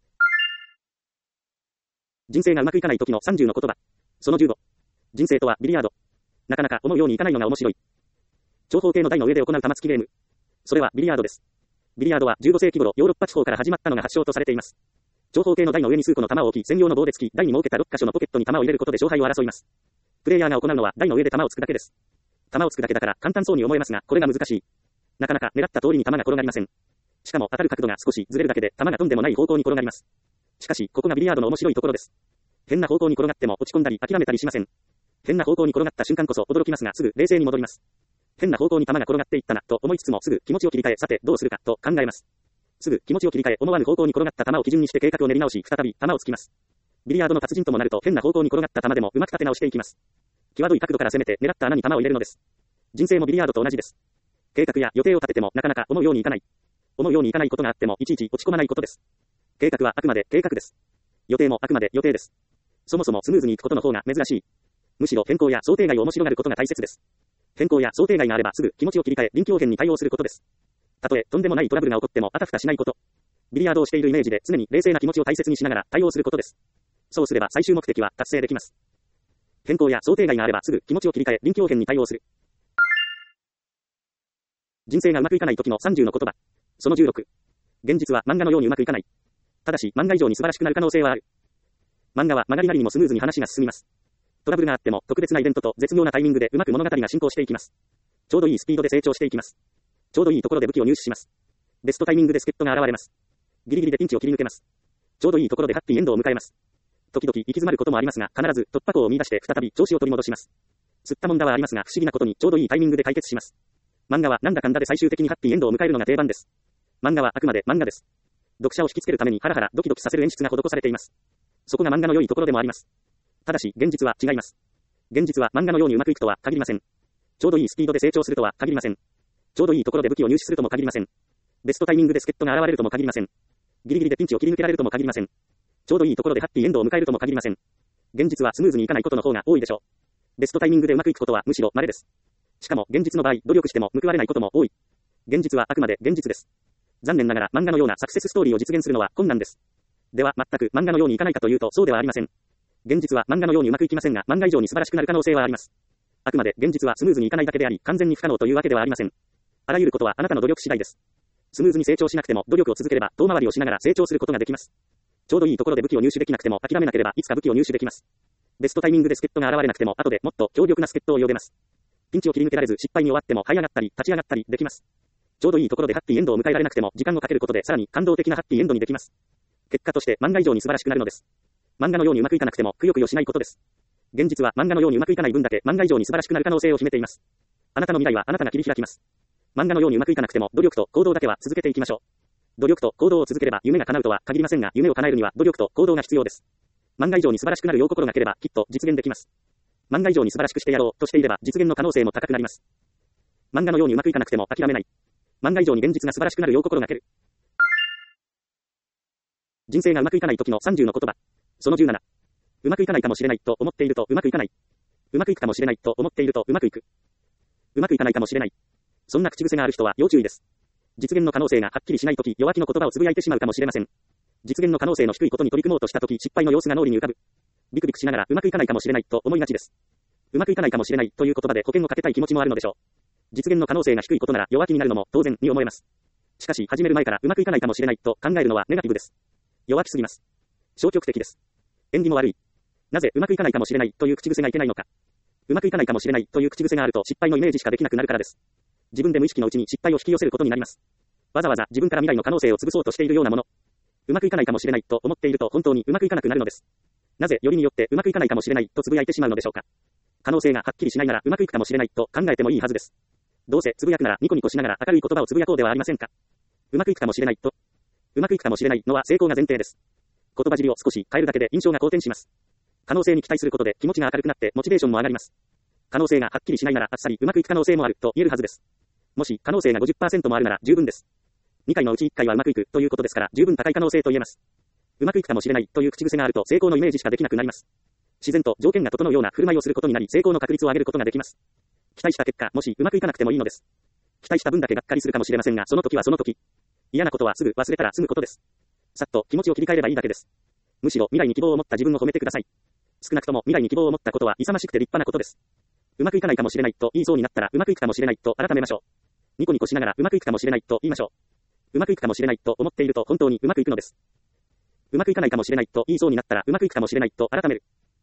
人生がうまくいかない時の30の言葉。その15。人生とはビリヤード。なかなか思うようにいかないのが面白い。長方形の台の上で行う玉突きゲーム。それはビリヤードです。ビリヤードは15世紀頃ヨーロッパ地方から始まったのが発祥とされています。長方形の台の上に数個の玉を置き、専用の棒で突き、台に設けた6箇所のポケットに玉を入れることで勝敗を争います。プレイヤーが行うのは台の上で玉を突くだけです。玉を突くだけだから簡単そうに思えますが、これが難しい。なかなか狙った通りに玉が転がりません。しかも当たる角度が少しずれるだけで玉がとんでもない方向に転がります。しかし、ここがビリヤードの面白いところです。変な方向に転がっても落ち込んだり諦めたりしません。変な方向に転がった瞬間こそ驚きますがすぐ冷静に戻ります。変な方向に玉が転がっていったなと思いつつもすぐ気持ちを切り替え、さてどうするかと考えます。すぐ気持ちを切り替え、思わぬ方向に転がった玉を基準にして計画を練り直し、再び玉を突きます。ビリヤードの達人ともなると変な方向に転がった玉でもうまく立て直していきます。際どい角度から攻めて狙った穴に玉を入れるのです。人生もビリヤードと同じです。計画や予定を立ててもなかなか思うようにいかない。思うようにいかないことがあってもいちいち落ち込まないことです。計画はあくまで計画です。予定もあくまで予定です。そもそもスムーズにいくことの方が珍しい。むしろ変更や想定外を面白がることが大切です。変更や想定外があればすぐ気持ちを切り替え臨機応変に対応することです。たとえとんでもないトラブルが起こってもあたふたしないこと。ビリヤードをしているイメージで常に冷静な気持ちを大切にしながら対応することです。そうすれば最終目的は達成できます。変更や想定外があればすぐ気持ちを切り替え臨機応変に対応する。人生がうまくいかない時の30の言葉。その16。現実は漫画のようにうまくいかない。ただし漫画以上に素晴らしくなる可能性はある。漫画は曲がりなりにもスムーズに話が進みます。トラブルがあっても特別なイベントと絶妙なタイミングでうまく物語が進行していきます。ちょうどいいスピードで成長していきます。ちょうどいいところで武器を入手します。ベストタイミングで助っ人が現れます。ギリギリでピンチを切り抜けます。ちょうどいいところでハッピーエンドを迎えます。時々行き詰まることもありますが、必ず突破口を見出して再び調子を取り戻します。吸ったもんだはありますが、不思議なことにちょうどいいタイミングで解決します。漫画はなんだかんだで最終的にハッピーエンドを迎えるのが定番です。漫画はあくまで漫画です。読者を引きつけるためにハラハラドキドキさせる演出が施されています。そこが漫画の良いところでもあります。ただし、現実は違います。現実は漫画のようにうまくいくとは限りません。ちょうどいいスピードで成長するとは限りません。ちょうどいいところで武器を入手するとも限りません。ベストタイミングで助っ人が現れるとも限りません。ギリギリでピンチを切り抜けられるとも限りません。ちょうどいいところでハッピーエンドを迎えるとも限りません。現実はスムーズにいかないことの方が多いでしょう。ベストタイミングでうまくいくことはむしろ稀です。しかも現実の場合、努力しても報われないことも多い。現実はあくまで現実です。残念ながら漫画のようなサクセスストーリーを実現するのは困難です。では全く漫画のようにいかないかというとそうではありません。現実は漫画のようにうまくいきませんが、漫画以上に素晴らしくなる可能性はあります。あくまで現実はスムーズにいかないだけであり、完全に不可能というわけではありません。あらゆることはあなたの努力次第です。スムーズに成長しなくても努力を続ければ遠回りをしながら成長することができます。ちょうどいいところで武器を入手できなくても諦めなければいつか武器を入手できます。ベストタイミングで助っ人が現れなくても後でもっと強力な助っ人を呼べます。ピンチを切り抜けられず失敗に終わっても這い上がったり立ち上がったりできます。ちょうどいいところでハッピーエンドを迎えられなくても時間をかけることでさらに感動的なハッピーエンドにできます。結果として漫画以上に素晴らしくなるのです。漫画のようにうまくいかなくてもくよくよしないことです。現実は漫画のようにうまくいかない分だけ漫画以上に素晴らしくなる可能性を秘めています。あなたの未来はあなたが切り開きます。漫画のようにうまくいかなくても努力と行動だけは続けていきましょう。努力と行動を続ければ夢が叶うとは限りませんが、夢を叶えるには努力と行動が必要です。漫画以上に素晴らしくなるよう心がければきっと実現できます。漫画以上に素晴らしくしてやろうとしていれば実現の可能性も高くなります。漫画のようにうまくいかなくても諦めない。漫画以上に現実が素晴らしくなるよう心がける。人生がうまくいかない時の30の言葉。その17。うまくいかないかもしれないと思っているとうまくいかない。うまくいくかもしれないと思っているとうまくいく。うまくいかないかもしれない。そんな口癖がある人は要注意です。実現の可能性がはっきりしないとき、弱気の言葉をつぶやいてしまうかもしれません。実現の可能性の低いことに取り組もうとしたとき、失敗の様子が脳裏に浮かぶ。ビクビクしながらうまくいかないかもしれないと思いがちです。うまくいかないかもしれないという言葉で保険をかけたい気持ちもあるのでしょう。実現の可能性が低いことなら弱気になるのも当然に思えます。しかし始める前からうまくいかないかもしれないと考えるのはネガティブです。弱気すぎます。消極的です。縁起も悪い。なぜうまくいかないかもしれないという口癖がいけないのか。うまくいかないかもしれないという口癖があると失敗のイメージしかできなくなるからです。自分で無意識のうちに失敗を引き寄せることになります。わざわざ自分から未来の可能性を潰そうとしているようなもの。うまくいかないかもしれないと思っていると本当にうまくいかなくなるのです。なぜよりによってうまくいかないかもしれないとつぶやいてしまうのでしょうか。可能性がはっきりしないならうまくいくかもしれないと考えてもいいはずです。どうせつぶやくならニコニコしながら明るい言葉をつぶやこうではありませんか。うまくいくかもしれないと。うまくいくかもしれないのは成功が前提です。言葉尻を少し変えるだけで印象が好転します。 可能性に期待することで気持ちが明るくなってモチベーションも上がります。可能性がはっきりしないならあっさりうまくいく可能性もあると言えるはずです。もし可能性が 50% もあるなら十分です。2回のうち1回はうまくいくということですから十分高い可能性と言えます。うまくいくかもしれないという口癖があると成功のイメージしかできなくなります。自然と条件が整うような振る舞いをすることになり成功の確率を上げることができます。期待した結果、もしうまくいかなくてもいいのです。期待した分だけがっかりするかもしれませんが、その時はその時。嫌なことはすぐ忘れたら済むことです。さっと気持ちを切り替えればいいだけです。むしろ未来に希望を持った自分を褒めてください。少なくとも未来に希望を持ったことは勇ましくて立派なことです。うまくいかないかもしれないと言いそうになったらうまくいくかもしれないと改めましょう。ニコニコしながらうまくいくかもしれないと言いましょう。うまくいくかもしれないと思っていると本当にうまくいくのです。うまくいかないかもしれないと言いそうになったらうまくいくかもしれないと改める。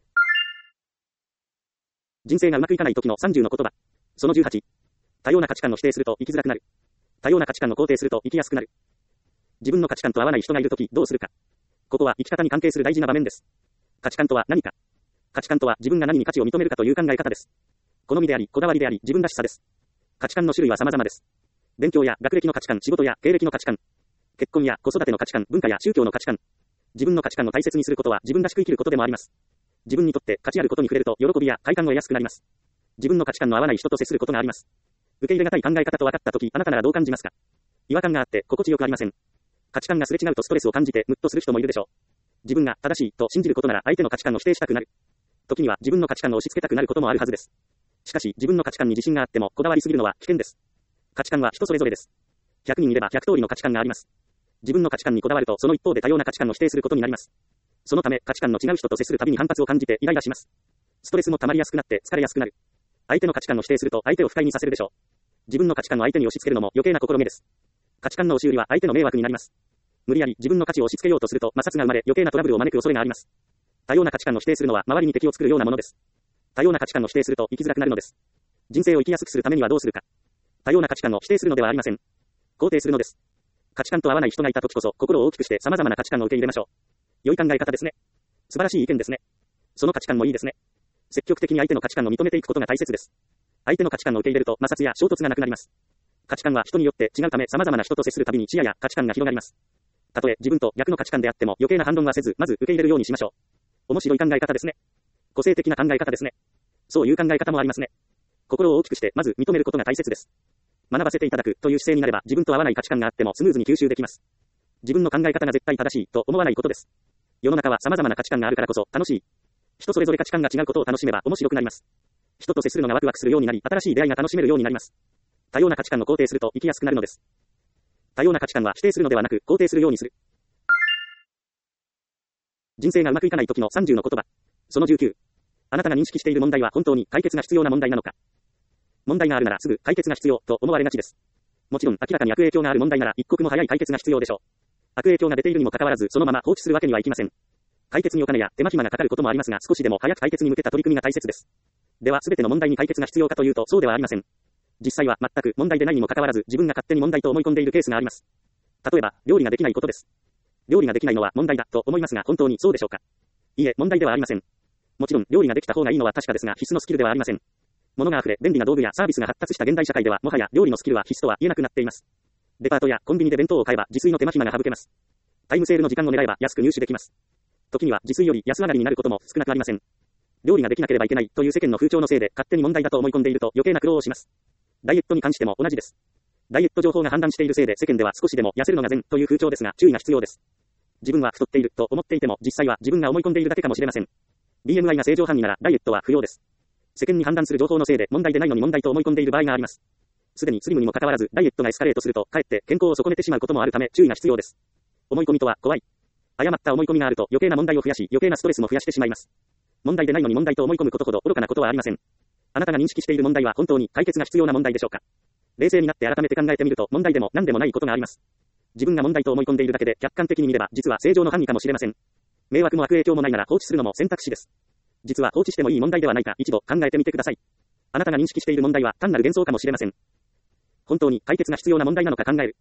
人生がうまくいかない時の30の言葉。その18。多様な価値観を否定すると生きづらくなる。多様な価値観を肯定すると生きやすくなる。自分の価値観と合わない人がいるときどうするか。ここは生き方に関係する大事な場面です。価値観とは何か。価値観とは自分が何に価値を認めるかという考え方です。好みであり、こだわりであり、自分らしさです。価値観の種類は様々です。勉強や学歴の価値観、仕事や経歴の価値観、結婚や子育ての価値観、文化や宗教の価値観。自分の価値観を大切にすることは自分らしく生きることでもあります。自分にとって価値あることに触れると喜びや快感を得やすくなります。自分の価値観の合わない人と接することがあります。受け入れがたい考え方と分かったとき、あなたならどう感じますか。違和感があって心地よくありません。価値観がすれ違うとストレスを感じてムッとする人もいるでしょう。自分が正しいと信じることなら相手の価値観を否定したくなる。時には自分の価値観を押し付けたくなることもあるはずです。しかし自分の価値観に自信があってもこだわりすぎるのは危険です。価値観は人それぞれです。100人いれば100通りの価値観があります。自分の価値観にこだわるとその一方で多様な価値観を否定することになります。そのため価値観の違う人と接するたびに反発を感じてイライラします。ストレスも溜まりやすくなって疲れやすくなる。相手の価値観を否定すると相手を不快にさせるでしょう。自分の価値観を相手に押し付けるのも余計な試みです。価値観の押し売りは相手の迷惑になります。無理やり自分の価値を押し付けようとすると摩擦が生まれ余計なトラブルを招く恐れがあります。多様な価値観を否定するのは周りに敵を作るようなものです。多様な価値観を否定すると生きづらくなるのです。人生を生きやすくするためにはどうするか。多様な価値観を否定するのではありません。肯定するのです。価値観と合わない人がいた時こそ心を大きくして様々な価値観を受け入れましょう。良い考え方ですね。素晴らしい意見ですね。その価値観もいいですね。積極的に相手の価値観を認めていくことが大切です。相手の価値観を受け入れると摩擦や衝突がなくなります。価値観は人によって違うため様々な人と接するたびに視野や価値観が広がります。たとえ自分と逆の価値観であっても余計な反論はせず、まず受け入れるようにしましょう。面白い考え方ですね。個性的な考え方ですね。そういう考え方もありますね。心を大きくしてまず認めることが大切です。学ばせていただくという姿勢になれば自分と合わない価値観があってもスムーズに吸収できます。自分の考え方が絶対正しいと思わないことです。世の中は様々な価値観があるからこそ楽しい。人それぞれ価値観が違うことを楽しめば面白くなります。人と接するのがワクワクするようになり、新しい出会いが楽しめるようになります。多様な価値観を肯定すると生きやすくなるのです。多様な価値観は否定するのではなく肯定するようにする。人生がうまくいかない時の30の言葉。その19。あなたが認識している問題は本当に解決が必要な問題なのか。問題があるならすぐ解決が必要と思われがちです。もちろん明らかに悪影響がある問題なら一刻も早い解決が必要でしょう。悪影響が出ているにもかかわらずそのまま放置するわけにはいきません。解決にお金や手間暇がかかることもありますが少しでも早く解決に向けた取り組みが大切です。では全ての問題に解決が必要かというとそうではありません。実際は全く問題でないにもかかわらず自分が勝手に問題と思い込んでいるケースがあります。例えば料理ができないことです。料理ができないのは問題だと思いますが本当にそうでしょうか。いいえ、問題ではありません。もちろん料理ができた方がいいのは確かですが必須のスキルではありません。物が溢れ便利な道具やサービスが発達した現代社会ではもはや料理のスキルは必須とは言えなくなっています。デパートやコンビニで弁当を買えば自炊の手間暇が省けます。タイムセールの時間を狙えば安く入手できます。時には自炊より安上がりになることも少なくありません。料理ができなければいけないという世間の風潮のせいで勝手に問題だと思い込んでいると余計な苦労をします。ダイエットに関しても同じです。ダイエット情報が判断しているせいで世間では少しでも痩せるのが善という風潮ですが注意が必要です。自分は太っていると思っていても実際は自分が思い込んでいるだけかもしれません。BMI が正常範囲ならダイエットは不要です。世間に判断する情報のせいで問題でないのに問題と思い込んでいる場合があります。すでにスリムにもかかわらずダイエットがエスカレートするとかえって健康を損ねてしまうこともあるため注意が必要です。思い込みとは怖い。誤った思い込みがあると余計な問題を増やし余計なストレスも増やしてしまいます。問題でないのに問題と思い込むことほど愚かなことはありません。あなたが認識している問題は本当に解決が必要な問題でしょうか。冷静になって改めて考えてみると問題でも何でもないことがあります。自分が問題と思い込んでいるだけで客観的に見れば実は正常の範囲かもしれません。迷惑も悪影響もないなら放置するのも選択肢です。実は放置してもいい問題ではないか一度考えてみてください。あなたが認識している問題は単なる幻想かもしれません。本当に解決が必要な問題なのか考える。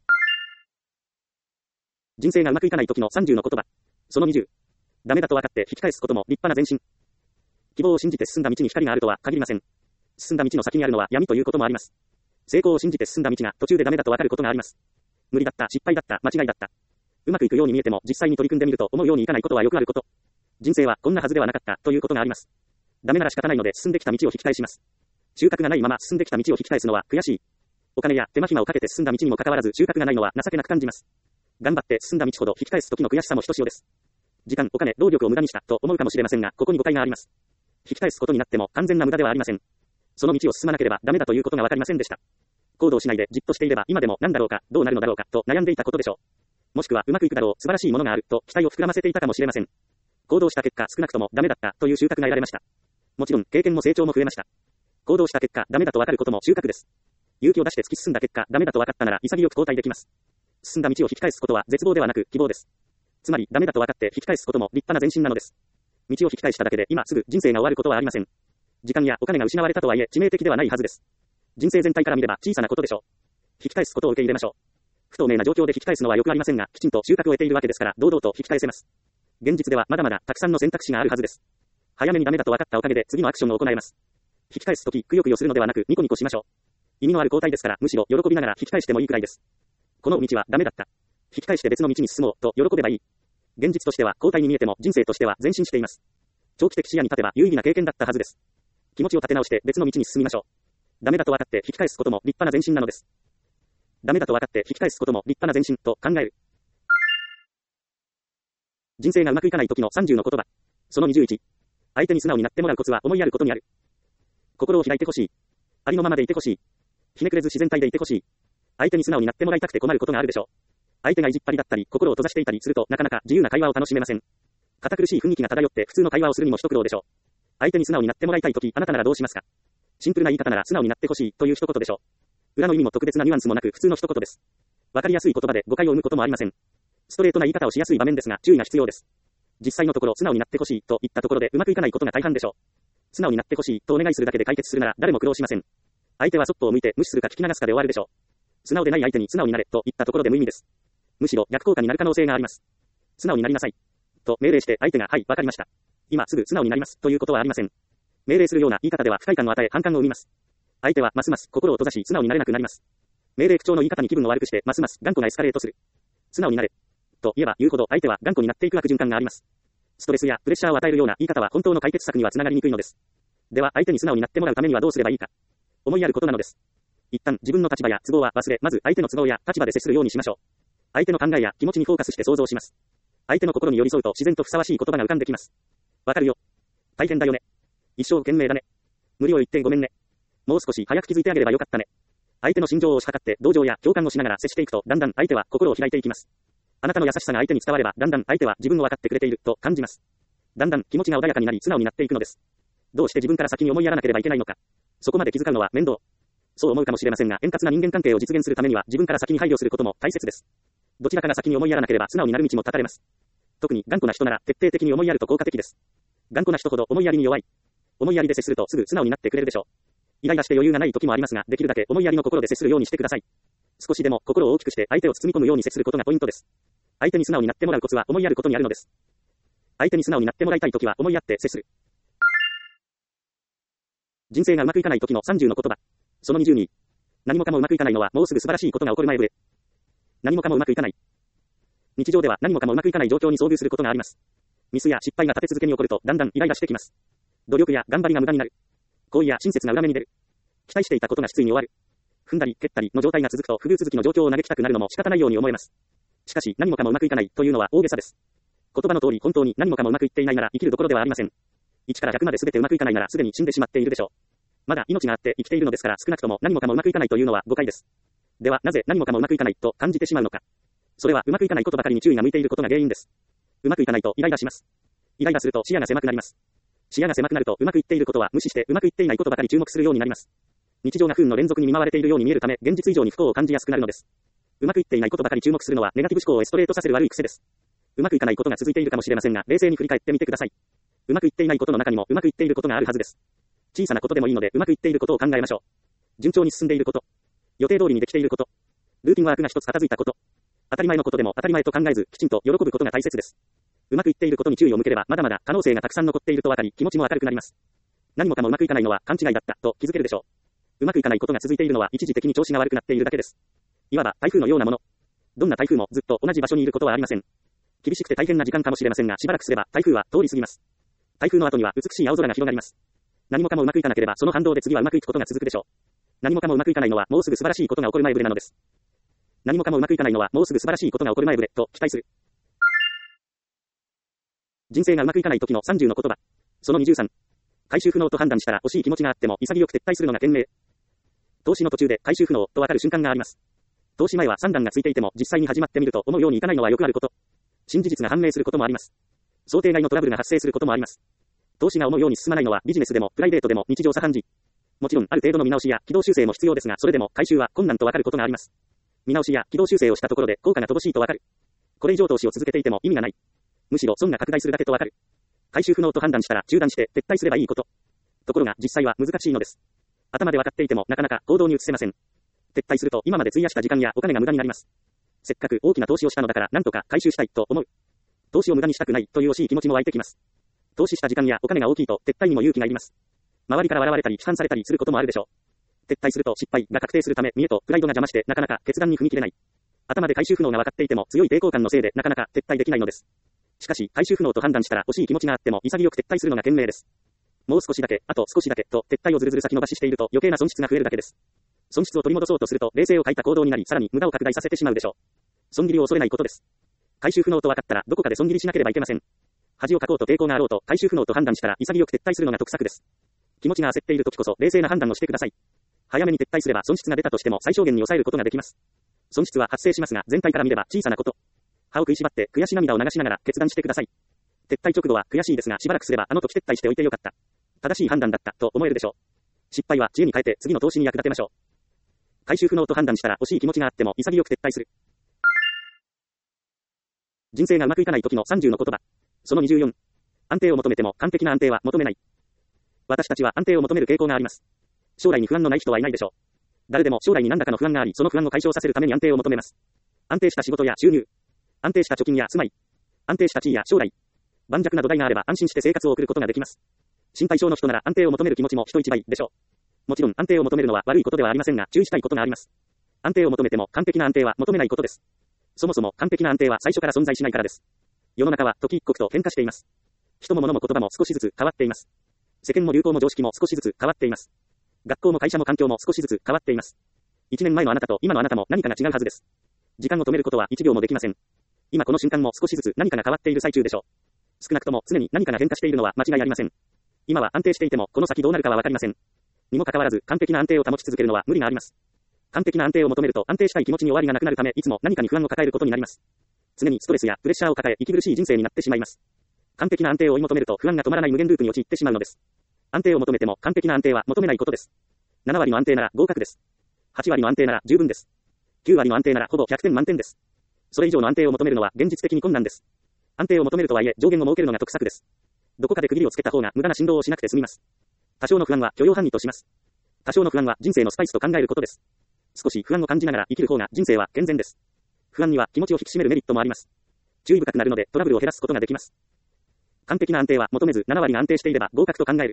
人生がうまくいかない時の30の言葉。その20。ダメだと分かって引き返すことも立派な前進。希望を信じて進んだ道に光があるとは限りません。進んだ道の先にあるのは闇ということもあります。成功を信じて進んだ道が途中でダメだと分かることがあります。無理だった、失敗だった、間違いだった。うまくいくように見えても実際に取り組んでみると思うようにいかないことはよくあること。 人生はこんなはずではなかったということがあります。ダメなら仕方ないので進んできた道を引き返します。収穫がないまま進んできた道を引き返すのは悔しい。お金や手間暇をかけて進んだ道にもかかわらず収穫がないのは情けなく感じます。頑張って進んだ道ほど引き返す時の悔しさもひとしおです。時間、お金、労力を無駄にしたと思うかもしれませんが、ここに誤解があります。引き返すことになっても完全な無駄ではありません。その道を進まなければダメだということがわかりませんでした。行動しないでじっとしていれば今でも何だろうか、どうなるのだろうかと悩んでいたことでしょう。もしくはうまくいくだろう、素晴らしいものがあると期待を膨らませていたかもしれません。行動した結果少なくともダメだったという収穫が得られました。もちろん経験も成長も増えました。行動した結果ダメだとわかることも収穫です。勇気を出して突き進んだ結果ダメだとわかったなら潔く後退できます。進んだ道を引き返すことは絶望ではなく希望です。つまりダメだとわかって引き返すことも立派な前進なのです。道を引き返しただけで今すぐ人生が終わることはありません。時間やお金が失われたとはいえ致命的ではないはずです。人生全体から見れば小さなことでしょう。引き返すことを受け入れましょう。不透明な状況で引き返すのはよくありませんが、きちんと収穫を得ているわけですから堂々と引き返せます。現実ではまだまだたくさんの選択肢があるはずです。早めにダメだと分かったおかげで次のアクションを行えます。引き返すときくよくよするのではなくニコニコしましょう。意味のある交代ですからむしろ喜びながら引き返してもいいくらいです。この道はダメだった。引き返して別の道に進もうと喜べばいい。現実としては後退に見えても人生としては前進しています。長期的視野に立てば有意義な経験だったはずです。気持ちを立て直して別の道に進みましょう。ダメだと分かって引き返すことも立派な前進なのです。ダメだと分かって引き返すことも立派な前進と考える。人生がうまくいかない時の30の言葉。その21。相手に素直になってもらうコツは思いやることにある。心を開いてほしい。ありのままでいてほしい。ひねくれず自然体でいてほしい。相手に素直になってもらいたくて困ることがあるでしょう。相手が意地っ張りだったり、心を閉ざしていたりするとなかなか自由な会話を楽しめません。堅苦しい雰囲気が漂って普通の会話をするにも一苦労でしょう。相手に素直になってもらいたいとき、あなたならどうしますか？シンプルな言い方なら素直になってほしいという一言でしょう。裏の意味も特別なニュアンスもなく普通の一言です。わかりやすい言葉で誤解を生むこともありません。ストレートな言い方をしやすい場面ですが注意が必要です。実際のところ素直になってほしいと言ったところでうまくいかないことが大半でしょう。素直になってほしいとお願いするだけで解決するなら誰も苦労しません。相手はそっぽを向いて無視するか聞き流すかで終わるでしょう。素直でない相手に素直になれと言ったところで無意味です。むしろ逆効果になる可能性があります。素直になりなさいと命令して相手がはいわかりました。今すぐ素直になりますということはありません。命令するような言い方では不快感を与え反感を生みます。相手はますます心を閉ざし素直になれなくなります。命令口調の言い方に気分を悪くしてますます頑固がエスカレートする。素直になれと言えば言うほど相手は頑固になっていく悪循環があります。ストレスやプレッシャーを与えるような言い方は本当の解決策にはつながりにくいのです。では相手に素直になってもらうためにはどうすればいいか。思いやることなのです。一旦自分の立場や都合は忘れ、まず相手の都合や立場で接するようにしましょう。相手の考えや気持ちにフォーカスして想像します。相手の心に寄り添うと自然とふさわしい言葉が浮かんできます。わかるよ。大変だよね。一生懸命だね。無理を言ってごめんね。もう少し早く気づいてあげればよかったね。相手の心情を推し量って同情や共感をしながら接していくとだんだん相手は心を開いていきます。あなたの優しさが相手に伝わればだんだん相手は自分を分かってくれていると感じます。だんだん気持ちが穏やかになり素直になっていくのです。どうして自分から先に思いやらなければいけないのか。そこまで気遣うのは面倒。そう思うかもしれませんが円滑な人間関係を実現するためには自分から先に配慮することも大切です。どちらかが先に思いやらなければ素直になる道も断たれます。特に頑固な人なら徹底的に思いやると効果的です。頑固な人ほど思いやりに弱い。思いやりで接するとすぐ素直になってくれるでしょう。イライラして余裕がない時もありますが、できるだけ思いやりの心で接するようにしてください。少しでも心を大きくして相手を包み込むように接することがポイントです。相手に素直になってもらうコツは思いやることにあるのです。相手に素直になってもらいたい時は思いやって接する。人生がうまくいかない時の30の言葉。その22。何もかもうまくいかないのはもうすぐ素晴らしいことが起こる前触れ。何もかもうまくいかない。日常では何もかもうまくいかない状況に遭遇することがあります。ミスや失敗が立て続けに起こるとだんだんイライラしてきます。努力や頑張りが無駄になる。行為や親切が裏目に出る。期待していたことが失意に終わる。踏んだり蹴ったりの状態が続くと不遇続きの状況を嘆きたくなるのも仕方ないように思えます。しかし何もかもうまくいかないというのは大げさです。言葉の通り本当に何もかもうまくいっていないなら生きるどころではありません。1から100まで全てうまくいかないならすでに死んでしまっているでしょう。まだ命があって生きているのですから少なくとも何もかもうまくいかないというのは誤解です。ではなぜ何もかもうまくいかないと感じてしまうのか。それはうまくいかないことばかりに注意が向いていることが原因です。うまくいかないとイライラします。イライラすると視野が狭くなります。視野が狭くなるとうまくいっていることは無視してうまくいっていないことばかり注目するようになります。日常が不運の連続に見舞われているように見えるため現実以上に不幸を感じやすくなるのです。うまくいっていないことばかり注目するのはネガティブ思考をエストレートさせる悪い癖です。うまくいかないことが続いているかもしれませんが冷静に振り返ってみてください。うまくいっていないことの中にもうまくいっていることがあるはずです。小さなことでもいいのでうまくいっていることを考えましょう。順調に進んでいること、予定通りにできていること、ルーティンワークが一つ片付いたこと、当たり前のことでも当たり前と考えずきちんと喜ぶことが大切です。うまくいっていることに注意を向ければまだまだ可能性がたくさん残っていると分かり気持ちも明るくなります。何もかもうまくいかないのは勘違いだったと気づけるでしょう。うまくいかないことが続いているのは一時的に調子が悪くなっているだけです。いわば台風のようなもの。どんな台風もずっと同じ場所にいることはありません。 厳しくて大変な時間かもしれませんが、しばらくすれば台風は通り過ぎます。台風の後には美しい青空が広がります。何もかもうまくいかなければその反動で次はうまくいくことが続くでしょう。何もかもうまくいかないのはもうすぐ素晴らしいことが起こる前触れなのです。何もかもうまくいかないのはもうすぐ素晴らしいことが起こる前触れと期待する。人生がうまくいかない時の30の言葉。その23。回収不能と判断したら惜しい気持ちがあっても潔く撤退するのが賢明。投資の途中で回収不能とわかる瞬間があります。投資前は算段がついていても実際に始まってみると思うようにいかないのはよくあること。新事実が判明することもあります。想定外のトラブルが発生することもあります。投資が思うように進まないのはビジネスでもプライベートでも日常茶飯事。もちろんある程度の見直しや軌道修正も必要ですが、それでも回収は困難とわかることがあります。見直しや軌道修正をしたところで効果が乏しいとわかる。これ以上投資を続けていても意味がない。むしろ損が拡大するだけとわかる。回収不能と判断したら中断して撤退すればいいこと。ところが実際は難しいのです。頭で分かっていてもなかなか行動に移せません。撤退すると今まで費やした時間やお金が無駄になります。せっかく大きな投資をしたのだから何とか回収したいと思う。投資を無駄にしたくないという惜しい気持ちも湧いてきます。投資した時間やお金が大きいと撤退にも勇気がいります。周りから笑われたり批判されたりすることもあるでしょう。撤退すると失敗が確定するため見栄とプライドが邪魔してなかなか決断に踏み切れない。頭で回収不能が分かっていても強い抵抗感のせいでなかなか撤退できないのです。しかし回収不能と判断したら惜しい気持ちがあっても潔く撤退するのが賢明です。もう少しだけ、あと少しだけと撤退をずるずる先延ばししていると余計な損失が増えるだけです。損失を取り戻そうとすると冷静を欠いた行動になりさらに無駄を拡大させてしまうでしょう。損切りを恐れないことです。回収不能と分かったらどこかで損切りしなければいけません。恥をかこうと抵抗があろうと回収不能と判断したら潔く撤退するのが得策です。気持ちが焦っている時こそ冷静な判断をしてください。早めに撤退すれば損失が出たとしても最小限に抑えることができます。損失は発生しますが全体から見れば小さなこと。歯を食いしばって悔し涙を流しながら決断してください。撤退直後は悔しいですがしばらくすればあの時撤退しておいてよかった。正しい判断だったと思えるでしょう。失敗は知恵に変えて次の投資に役立てましょう。回収不能と判断したら惜しい気持ちがあっても潔く撤退する。人生がうまくいかない時の30の言葉。その24。安定を求めても完璧な安定は求めない。私たちは安定を求める傾向があります。将来に不安のない人はいないでしょう。誰でも将来に何らかの不安があり、その不安を解消させるために安定を求めます。安定した仕事や収入。安定した貯金や住まい。安定した地位や将来。盤石な土台があれば安心して生活を送ることができます。心配性の人なら安定を求める気持ちも人一倍でしょう。もちろん安定を求めるのは悪いことではありませんが、注意したいことがあります。安定を求めても完璧な安定は求めないことです。そもそも完璧な安定は最初から存在しないからです。世の中は時一刻と変化しています。人も物も言葉も少しずつ変わっています。世間も流行も常識も少しずつ変わっています。学校も会社も環境も少しずつ変わっています。1年前のあなたと今のあなたも何かが違うはずです。時間を止めることは1秒もできません。今この瞬間も少しずつ何かが変わっている最中でしょう。少なくとも常に何かが変化しているのは間違いありません。今は安定していてもこの先どうなるかはわかりません。にもかかわらず完璧な安定を保ち続けるのは無理があります。完璧な安定を求めると安定したい気持ちに終わりがなくなるためいつも何かに不安を抱えることになります。常にストレスやプレッシャーを抱え息苦しい人生になってしまいます。完璧な安定を追い求めると不安が止まらない無限ループに陥ってしまうのです。安定を求めても完璧な安定は求めないことです。7割の安定なら合格です。8割の安定なら十分です。9割の安定ならほぼ100点満点です。それ以上の安定を求めるのは現実的に困難です。安定を求めるとはいえ上限を設けるのが得策です。どこかで区切りをつけた方が無駄な振動をしなくて済みます。多少の不安は許容範囲とします。多少の不安は人生のスパイスと考えることです。少し不安を感じながら生きる方が人生は健全です。不安には気持ちを引き締めるメリットもあります。注意深くなるのでトラブルを減らすことができます。完璧な安定は求めず7割が安定していれば合格と考える。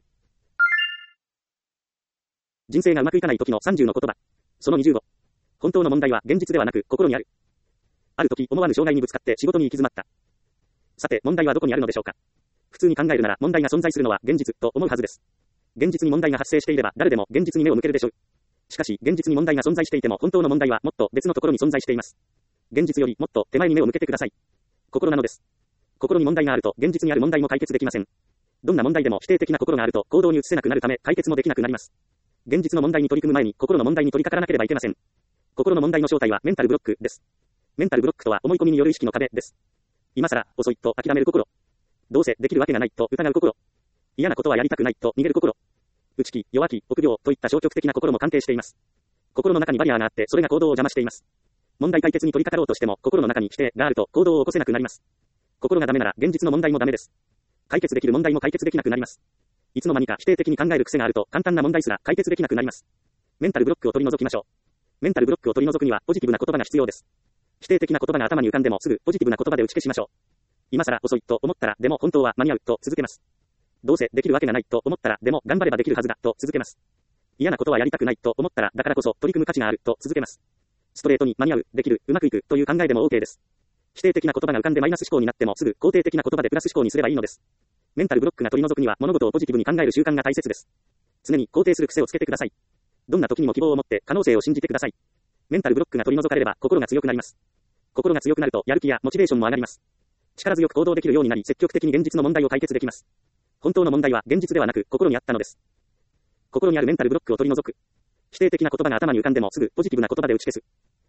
人生がうまくいかない時の30の言葉。その25。本当の問題は現実ではなく心にある。ある時思わぬ障害にぶつかって仕事に行き詰まった。さて問題はどこにあるのでしょうか。普通に考えるなら問題が存在するのは現実と思うはずです。現実に問題が発生していれば誰でも現実に目を向けるでしょう。しかし現実に問題が存在していても本当の問題はもっと別のところに存在しています。現実よりもっと手前に目を向けてください。心なのです。心に問題があると現実にある問題も解決できません。どんな問題でも否定的な心があると行動に移せなくなるため解決もできなくなります。現実の問題に取り組む前に心の問題に取り掛からなければいけません。心の問題の正体はメンタルブロックです。メンタルブロックとは思い込みによる意識の壁です。今更遅いと諦める心。どうせできるわけがないと疑う心。嫌なことはやりたくないと逃げる心。内気、弱気、臆病といった消極的な心も関係しています。心の中にバリアーがあってそれが行動を邪魔しています。問題解決に取り掛かろうとしても心の中に否定があると行動を起こせなくなります。心がダメなら現実の問題もダメです。解決できる問題も解決できなくなります。いつの間にか否定的に考える癖があると簡単な問題すら解決できなくなります。メンタルブロックを取り除きましょう。メンタルブロックを取り除くにはポジティブな言葉が必要です。否定的な言葉が頭に浮かんでもすぐポジティブな言葉で打ち消しましょう。今更遅いと思ったらでも本当は間に合うと続けます。どうせできるわけがないと思ったらでも頑張ればできるはずだと続けます。嫌なことはやりたくないと思ったらだからこそ取り組む価値があると続けます。ストレートに間に合う、できる、うまくいくという考えでも OK です。 否定的な言葉が浮かんでマイナス思考になってもすぐ肯定的な言葉でプラス思考にすればいいのです。メンタルブロックが取り除くには物事をポジティブに考える習慣が大切です。常に肯定する癖をつけてください。どんな時にも希望を持って可能性を信じてください。メンタルブロックが取り除かれれば心が強くなります。心が強くなるとやる気やモチベーションも上がります。力強く行動できるようになり積極的に現実の問題を解決できます。本当の問題は現実ではなく心にあったのです。心にあるメンタルブロックを取り除く。否定的な言葉が頭に浮かんでもすぐポジティブな言葉で打ち消す。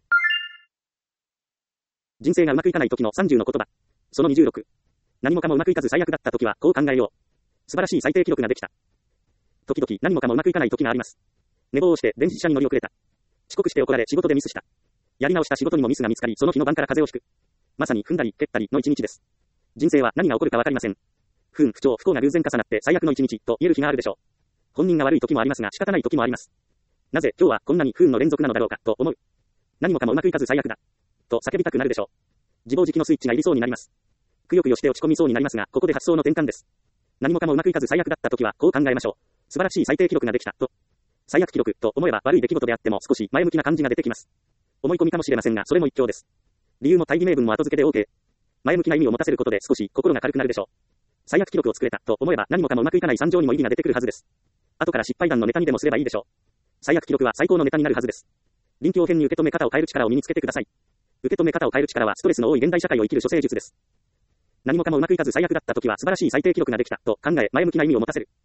人生がうまくいかない時の30の言葉。その26。何もかもうまくいかず最悪だった時はこう考えよう。素晴らしい最低記録ができた。時々何もかもうまくいかない時があります。寝坊をして電車に乗り遅れた。遅刻して怒られ仕事でミスした。やり直した仕事にもミスが見つかりその日の晩から風邪をひく。まさに踏んだり蹴ったりの一日です。人生は何が起こるかわかりません。不運不調不幸が偶然重なって最悪の一日と言える日があるでしょう。本人が悪い時もありますが仕方ない時もあります。なぜ今日はこんなに不運の連続なのだろうかと思う。何もかもうまくいかず最悪だ。と叫びたくなるでしょう。自暴自棄のスイッチが入りそうになります。くよくよして落ち込みそうになりますが、ここで発想の転換です。何もかもうまくいかず最悪だった時はこう考えましょう。素晴らしい最低記録ができたと。最悪記録と思えば悪い出来事であっても少し前向きな感じが出てきます。思い込みかもしれませんがそれも一興です。理由も大義名分も後付けで OK。前向きな意味を持たせることで少し心が軽くなるでしょう。最悪記録を作れたと思えば何もかもうまくいかない惨状にも意義が出てくるはずです。後から失敗談のネタにでもすればいいでしょう。最悪記録は最高のネタになるはずです。臨機応変に受け止め方を変える力を身につけてください。受け止め方を変える力はストレスの多い現代社会を生きる処世術です。何もかもうまくいかず最悪だった時は素晴らしい最低記録ができたと考え前向きな意味を持たせる。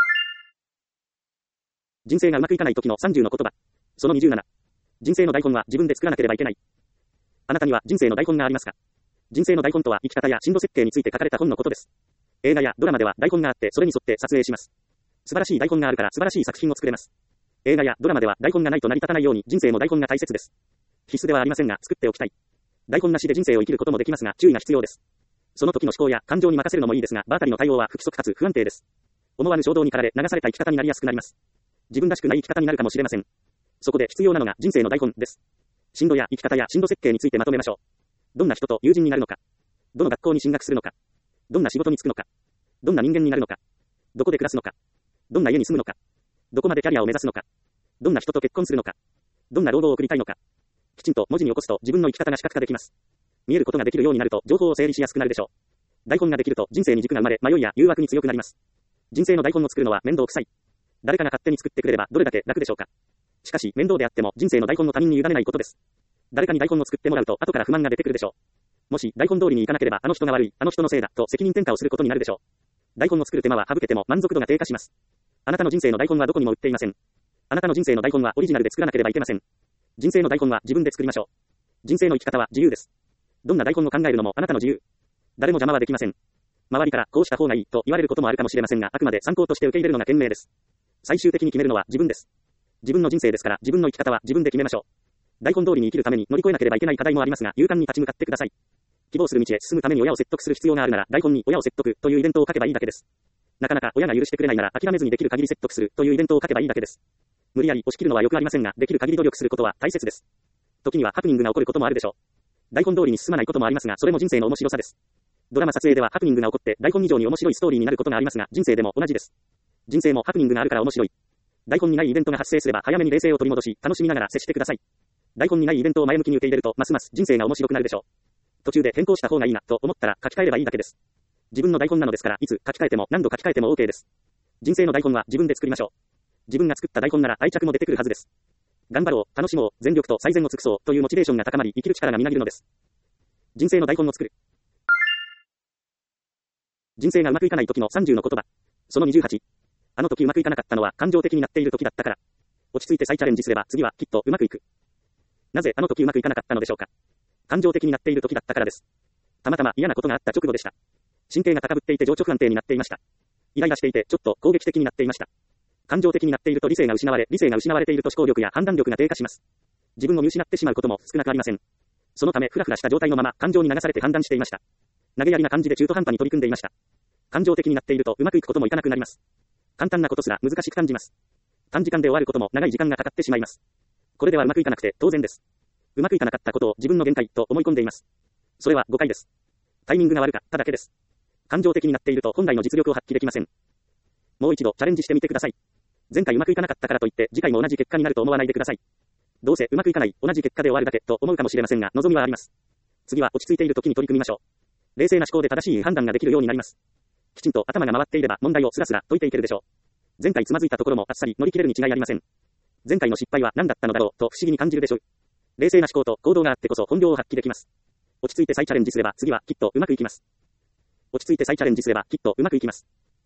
人生がうまくいかない時の30の言葉。その27。人生の台本は自分で作らなければいけない。あなたには人生の台本がありますか？人生の台本とは生き方や進路設計について書かれた本のことです。映画やドラマでは台本があってそれに沿って撮影します。素晴らしい台本があるから素晴らしい作品を作れます。映画やドラマでは台本がないと成り立たないように人生も台本が大切です。必須ではありませんが作っておきたい。台本なしで人生を生きることもできますが注意が必要です。その時の思考や感情に任せるのもいいですが場当たりの対応は不規則かつ不安定です。思わぬ衝動に駆られ流された生き方になりやすくなります。自分らしくない生き方になるかもしれません。そこで必要なのが人生の台本です。進路や生き方や進路設計についてまとめましょう。どんな人と友人になるのか。どの学校に進学するのか。どんな仕事に就くのか。どんな人間になるのか。どこで暮らすのか。どんな家に住むのか。どこまでキャリアを目指すのか。どんな人と結婚するのか。どんな老後を送りたいのか。きちんと文字に起こすと自分の生き方が視覚化できます。見えることができるようになると情報を整理しやすくなるでしょう。台本ができると人生に軸が生まれ迷いや誘惑に強くなります。人生の台本を作るのは面倒くさい。誰かが勝手に作ってくれればどれだけ楽でしょうか。しかし面倒であっても人生の台本の他人に委ねないことです。誰かに台本を作ってもらうと後から不満が出てくるでしょう。もし台本通りにいかなければあの人が悪い、あの人のせいだと責任転嫁をすることになるでしょう。台本を作る手間は省けても満足度が低下します。あなたの人生の台本はどこにも売っていません。あなたの人生の台本はオリジナルで作らなければいけません。人生の台本は自分で作りましょう。人生の生き方は自由です。どんな台本を考えるのもあなたの自由。誰も邪魔はできません。周りからこうした方がいいと言われることもあるかもしれませんがあくまで参考として受け入れるのが賢明です。最終的に決めるのは自分です。自分の人生ですから自分の生き方は自分で決めましょう。台本通りに生きるために乗り越えなければいけない課題もありますが勇敢に立ち向かってください。希望する道へ進むために親を説得する必要があるなら台本に親を説得というイベントを書けばいいだけです。なかなか親が許してくれないなら諦めずにできる限り説得するというイベントを書けばいいだけです。無理やり押し切るのはよくありませんができる限り努力することは大切です。時にはハプニングが起こることもあるでしょう。台本通りに進まないこともありますがそれも人生の面白さです。ドラマ撮影ではハプニングが起こって台本以上に面白いストーリーになることがありますが人生でも同じです。人生もハプニングがあるから面白い。台本にないイベントが発生すれば早めに冷静を取り戻し楽しみながら接してください。台本にないイベントを前向きに受け入れるとますます人生が面白くなるでしょう。途中で変更した方がいいなと思ったら書き換えればいいだけです。自分の台本なのですからいつ書き換えても何度書き換えても OK です。人生の台本は自分で作りましょう。自分が作った台本なら愛着も出てくるはずです。頑張ろう、楽しもう、全力と最善を尽くそうというモチベーションが高まり生きる力がみなぎるのです。人生の台本を作る。人生がうまくいかない時の30の言葉。その28。あの時うまくいかなかったのは感情的になっている時だったから。落ち着いて再チャレンジすれば次はきっとうまくいく。なぜあの時うまくいかなかったのでしょうか。感情的になっている時だったからです。たまたま嫌なことがあった直後でした。神経が高ぶっていて情緒不安定になっていました。イライラしていてちょっと攻撃的になっていました。感情的になっていると理性が失われていると思考力や判断力が低下します。自分を見失ってしまうことも少なくありません。そのためフラフラした状態のまま感情に流されて判断していました。投げやりな感じで中途半端に取り組んでいました。感情的になっているとうまくいくこともいかなくなります。簡単なことすら難しく感じます。短時間で終わることも長い時間がかかってしまいます。これではうまくいかなくて当然です。うまくいかなかったことを自分の限界と思い込んでいます。それは誤解です。タイミングが悪かっただけです。感情的になっていると本来の実力を発揮できません。もう一度チャレンジしてみてください。前回うまくいかなかったからといって次回も同じ結果になると思わないでください。どうせうまくいかない、同じ結果で終わるだけと思うかもしれませんが望みはあります。 次は落ち着いている時に取り組みましょう。冷静な思考で正しい判断ができるようになります。きちんと頭が回っていれば問題をスラスラ解いていけるでしょう。前回つまずいたところもあっさり乗り切れるに違いありません。前回の失敗は何だったのだろうと不思議に感じるでしょう。冷静な思考と行動があってこそ本領を発揮できます。落ち着いて再チャレンジすれば次はきっとうまくいきます。落ち着いて再チャレンジすればきっとうまくいきます。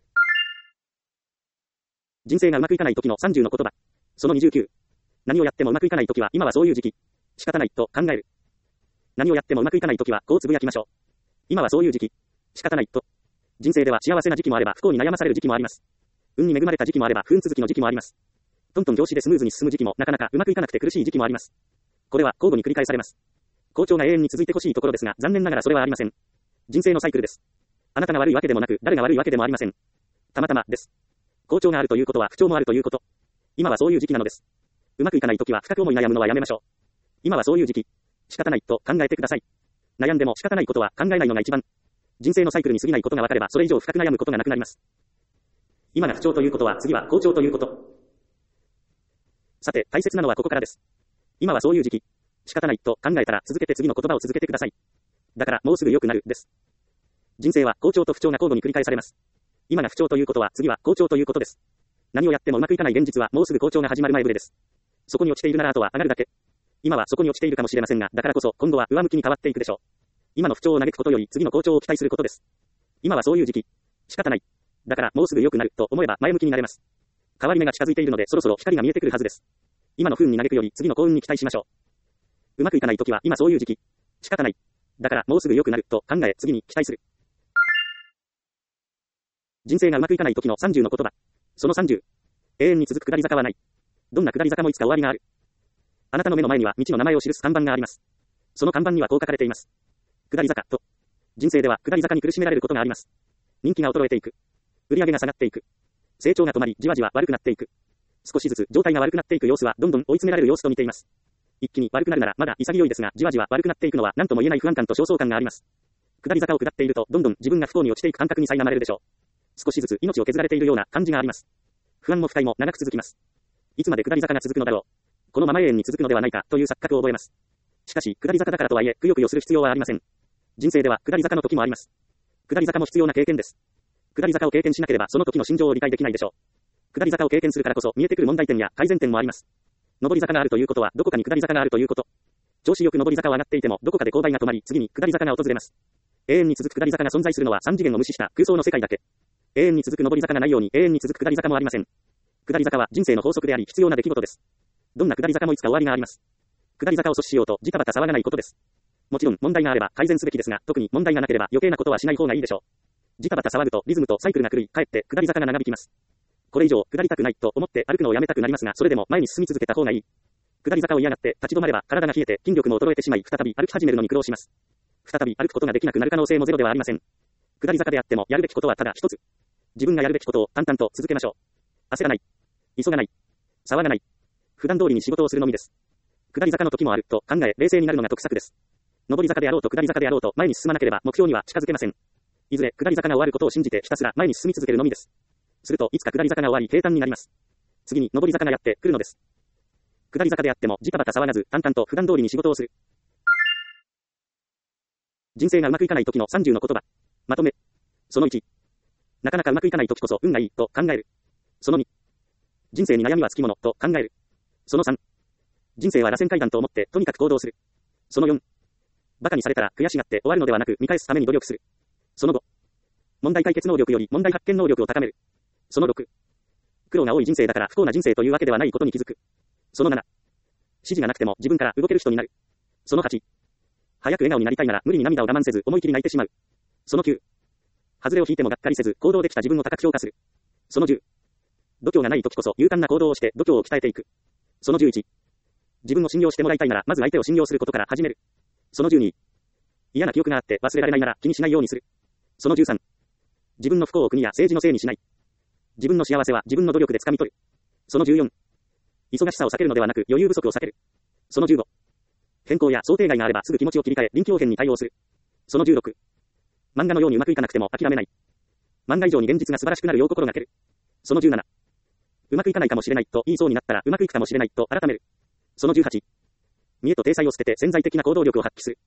人生がうまくいかない時の30の言葉。その29。何をやってもうまくいかない時は今はそういう時期。仕方ないと考える。何をやってもうまくいかない時はこうつぶやきましょう。今はそういう時期。仕方ないと。人生では幸せな時期もあれば不幸に悩まされる時期もあります。運に恵まれた時期もあれば不運続きの時期もあります。トントン拍子でスムーズに進む時期もなかなかうまくいかなくて苦しい時期もあります。これは交互に繰り返されます。好調が永遠に続いてほしいところですが残念ながらそれはありません。人生のサイクルです。あなたが悪いわけでもなく誰が悪いわけでもありません。たまたまです。好調があるということは不調もあるということ。今はそういう時期なのです。うまくいかない時は深く思い悩むのはやめましょう。今はそういう時期。仕方ないと考えてください。悩んでも仕方ないことは考えないのが一番。人生のサイクルに過ぎないことが分かればそれ以上深く悩むことがなくなります。今が不調ということは次は好調ということ。さて大切なのはここからです。今はそういう時期。仕方ないと考えたら続けて次の言葉を続けてください。だからもうすぐ良くなるです。人生は好調と不調が交互に繰り返されます。今が不調ということは次は好調ということです。何をやってもうまくいかない現実はもうすぐ好調が始まる前触れです。そこに落ちているならあとは上がるだけ。今はそこに落ちているかもしれませんが、だからこそ今度は上向きに変わっていくでしょう。今の不調を嘆くことより次の好調を期待することです。今はそういう時期。仕方ない。だからもうすぐ良くなると思えば前向きになれます。変わり目が近づいているのでそろそろ光が見えてくるはずです。今の不運に嘆くより次の幸運に期待しましょう。うまくいかないときは今そういう時期。仕方ない。だからもうすぐ良くなると考え次に期待する。人生がうまくいかないときの30の言葉。その30。永遠に続く下り坂はない。どんな下り坂もいつか終わりがある。あなたの目の前には道の名前を記す看板があります。その看板にはこう書かれています。下り坂と。人生では下り坂に苦しめられることがあります。人気が衰えていく。売り上げが下がっていく。成長が止まりじわじわ悪くなっていく。少しずつ状態が悪くなっていく様子はどんどん追い詰められる様子と似ています。一気に悪くなるならまだ潔いですが、じわじわ悪くなっていくのは何とも言えない不安感と焦燥感があります。下り坂を下っているとどんどん自分が不幸に落ちていく感覚に苛まれるでしょう。少しずつ命を削られているような感じがあります。不安も不快も長く続きます。いつまで下り坂が続くのだろう。このまま永遠に続くのではないかという錯覚を覚えます。しかし下り坂だからとはいえくよくよする必要はありません。人生では下り坂の時もあります。下り坂も必要な経験です。下り坂を経験しなければその時の心情を理解できないでしょう。下り坂を経験するからこそ見えてくる問題点や改善点もあります。上り坂があるということはどこかに下り坂があるということ。調子よく上り坂を上がっていてもどこかで勾配が止まり次に下り坂が訪れます。永遠に続く下り坂が存在するのは3次元を無視した空想の世界だけ。永遠に続く上り坂がないように永遠に続く下り坂もありません。下り坂は人生の法則であり必要な出来事です。どんな下り坂もいつか終わりがあります。下り坂を阻止しようとジタバタ騒がないことです。もちろん問題があれば改善すべきですが、特に問題がなければ余計なことはしない方がいいでしょう。ジタバタ騒ぐとリズムとサイクルが狂い、かえって下り坂が長引きます。これ以上下りたくないと思って歩くのをやめたくなりますが、それでも前に進み続けた方がいい。下り坂を嫌がって立ち止まれば体が冷えて筋力も衰えてしまい再び歩き始めるのに苦労します。再び歩くことができなくなる可能性もゼロではありません。下り坂であってもやるべきことはただ一つ。自分がやるべきことを淡々と続けましょう。焦らない。急がない。騒がない。普段通りに仕事をするのみです。下り坂の時もあると考え冷静になるのが得策です。上り坂であろうと下り坂であろうと前に進まなければ目標には近づけません。いずれ下り坂が終わることを信じてひたすら前に進み続けるのみです。するといつか下り坂が終わり平坦になります。次に上り坂がやってくるのです。下り坂であってもジタバタ騒がず淡々と普段通りに仕事をする。人生がうまくいかない時の30の言葉。まとめ。その1。なかなかうまくいかない時こそ運がいいと考える。その2。人生に悩みはつきものと考える。その3。人生は螺旋階段と思ってとにかく行動する。その4。馬鹿にされたら悔しがって終わるのではなく見返すために努力する。その5。問題解決能力より問題発見能力を高める。その6。苦労が多い人生だから不幸な人生というわけではないことに気づく。その7。指示がなくても自分から動ける人になる。その8。早く笑顔になりたいなら無理に涙を我慢せず思い切り泣いてしまう。その9。外れを引いてもがっかりせず行動できた自分を高く評価する。その10。度胸がない時こそ勇敢な行動をして度胸を鍛えていく。その11。自分を信用してもらいたいならまず相手を信用することから始める。その12。嫌な記憶があって忘れられないなら気にしないようにする。その13。自分の不幸を国や政治のせいにしない。自分の幸せは自分の努力で掴み取る。その14。忙しさを避けるのではなく余裕不足を避ける。その15。変更や想定外があればすぐ気持ちを切り替え臨機応変に対応する。その16。漫画のようにうまくいかなくても諦めない。漫画以上に現実が素晴らしくなるよう心がける。その17。うまくいかないかもしれないと言いそうになったらうまくいくかもしれないと改める。その18。見栄と体裁を捨てて潜在的な行動力を発揮する。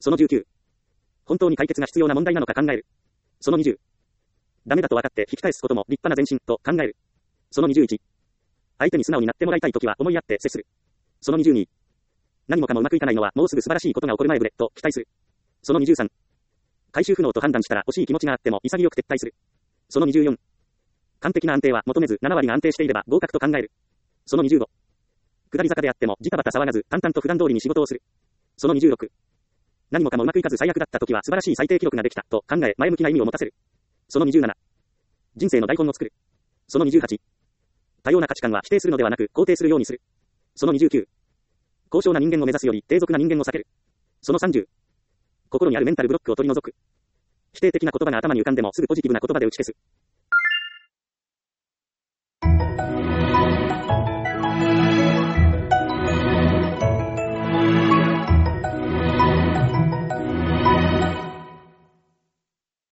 その19。本当に解決が必要な問題なのか考える。その20。ダメだと分かって引き返すことも立派な前進と考える。その21。相手に素直になってもらいたいときは思いやって接する。その22。何もかもうまくいかないのはもうすぐ素晴らしいことが起こる前ぶれと期待する。その23。回収不能と判断したら惜しい気持ちがあっても潔く撤退する。その24。完璧な安定は求めず7割が安定していれば合格と考える。その25。下り坂であってもジタバタ騒がず淡々と普段通りに仕事をする。その26。何もかもうまくいかず最悪だった時は素晴らしい最低記録ができたと考え前向きな意味を持たせる。その27。人生の台本を作る。その28。多様な価値観は否定するのではなく肯定するようにする。その29。高尚な人間を目指すより低俗な人間を避ける。その30。心にあるメンタルブロックを取り除く。否定的な言葉が頭に浮かんでもすぐポジティブな言葉で打ち消す。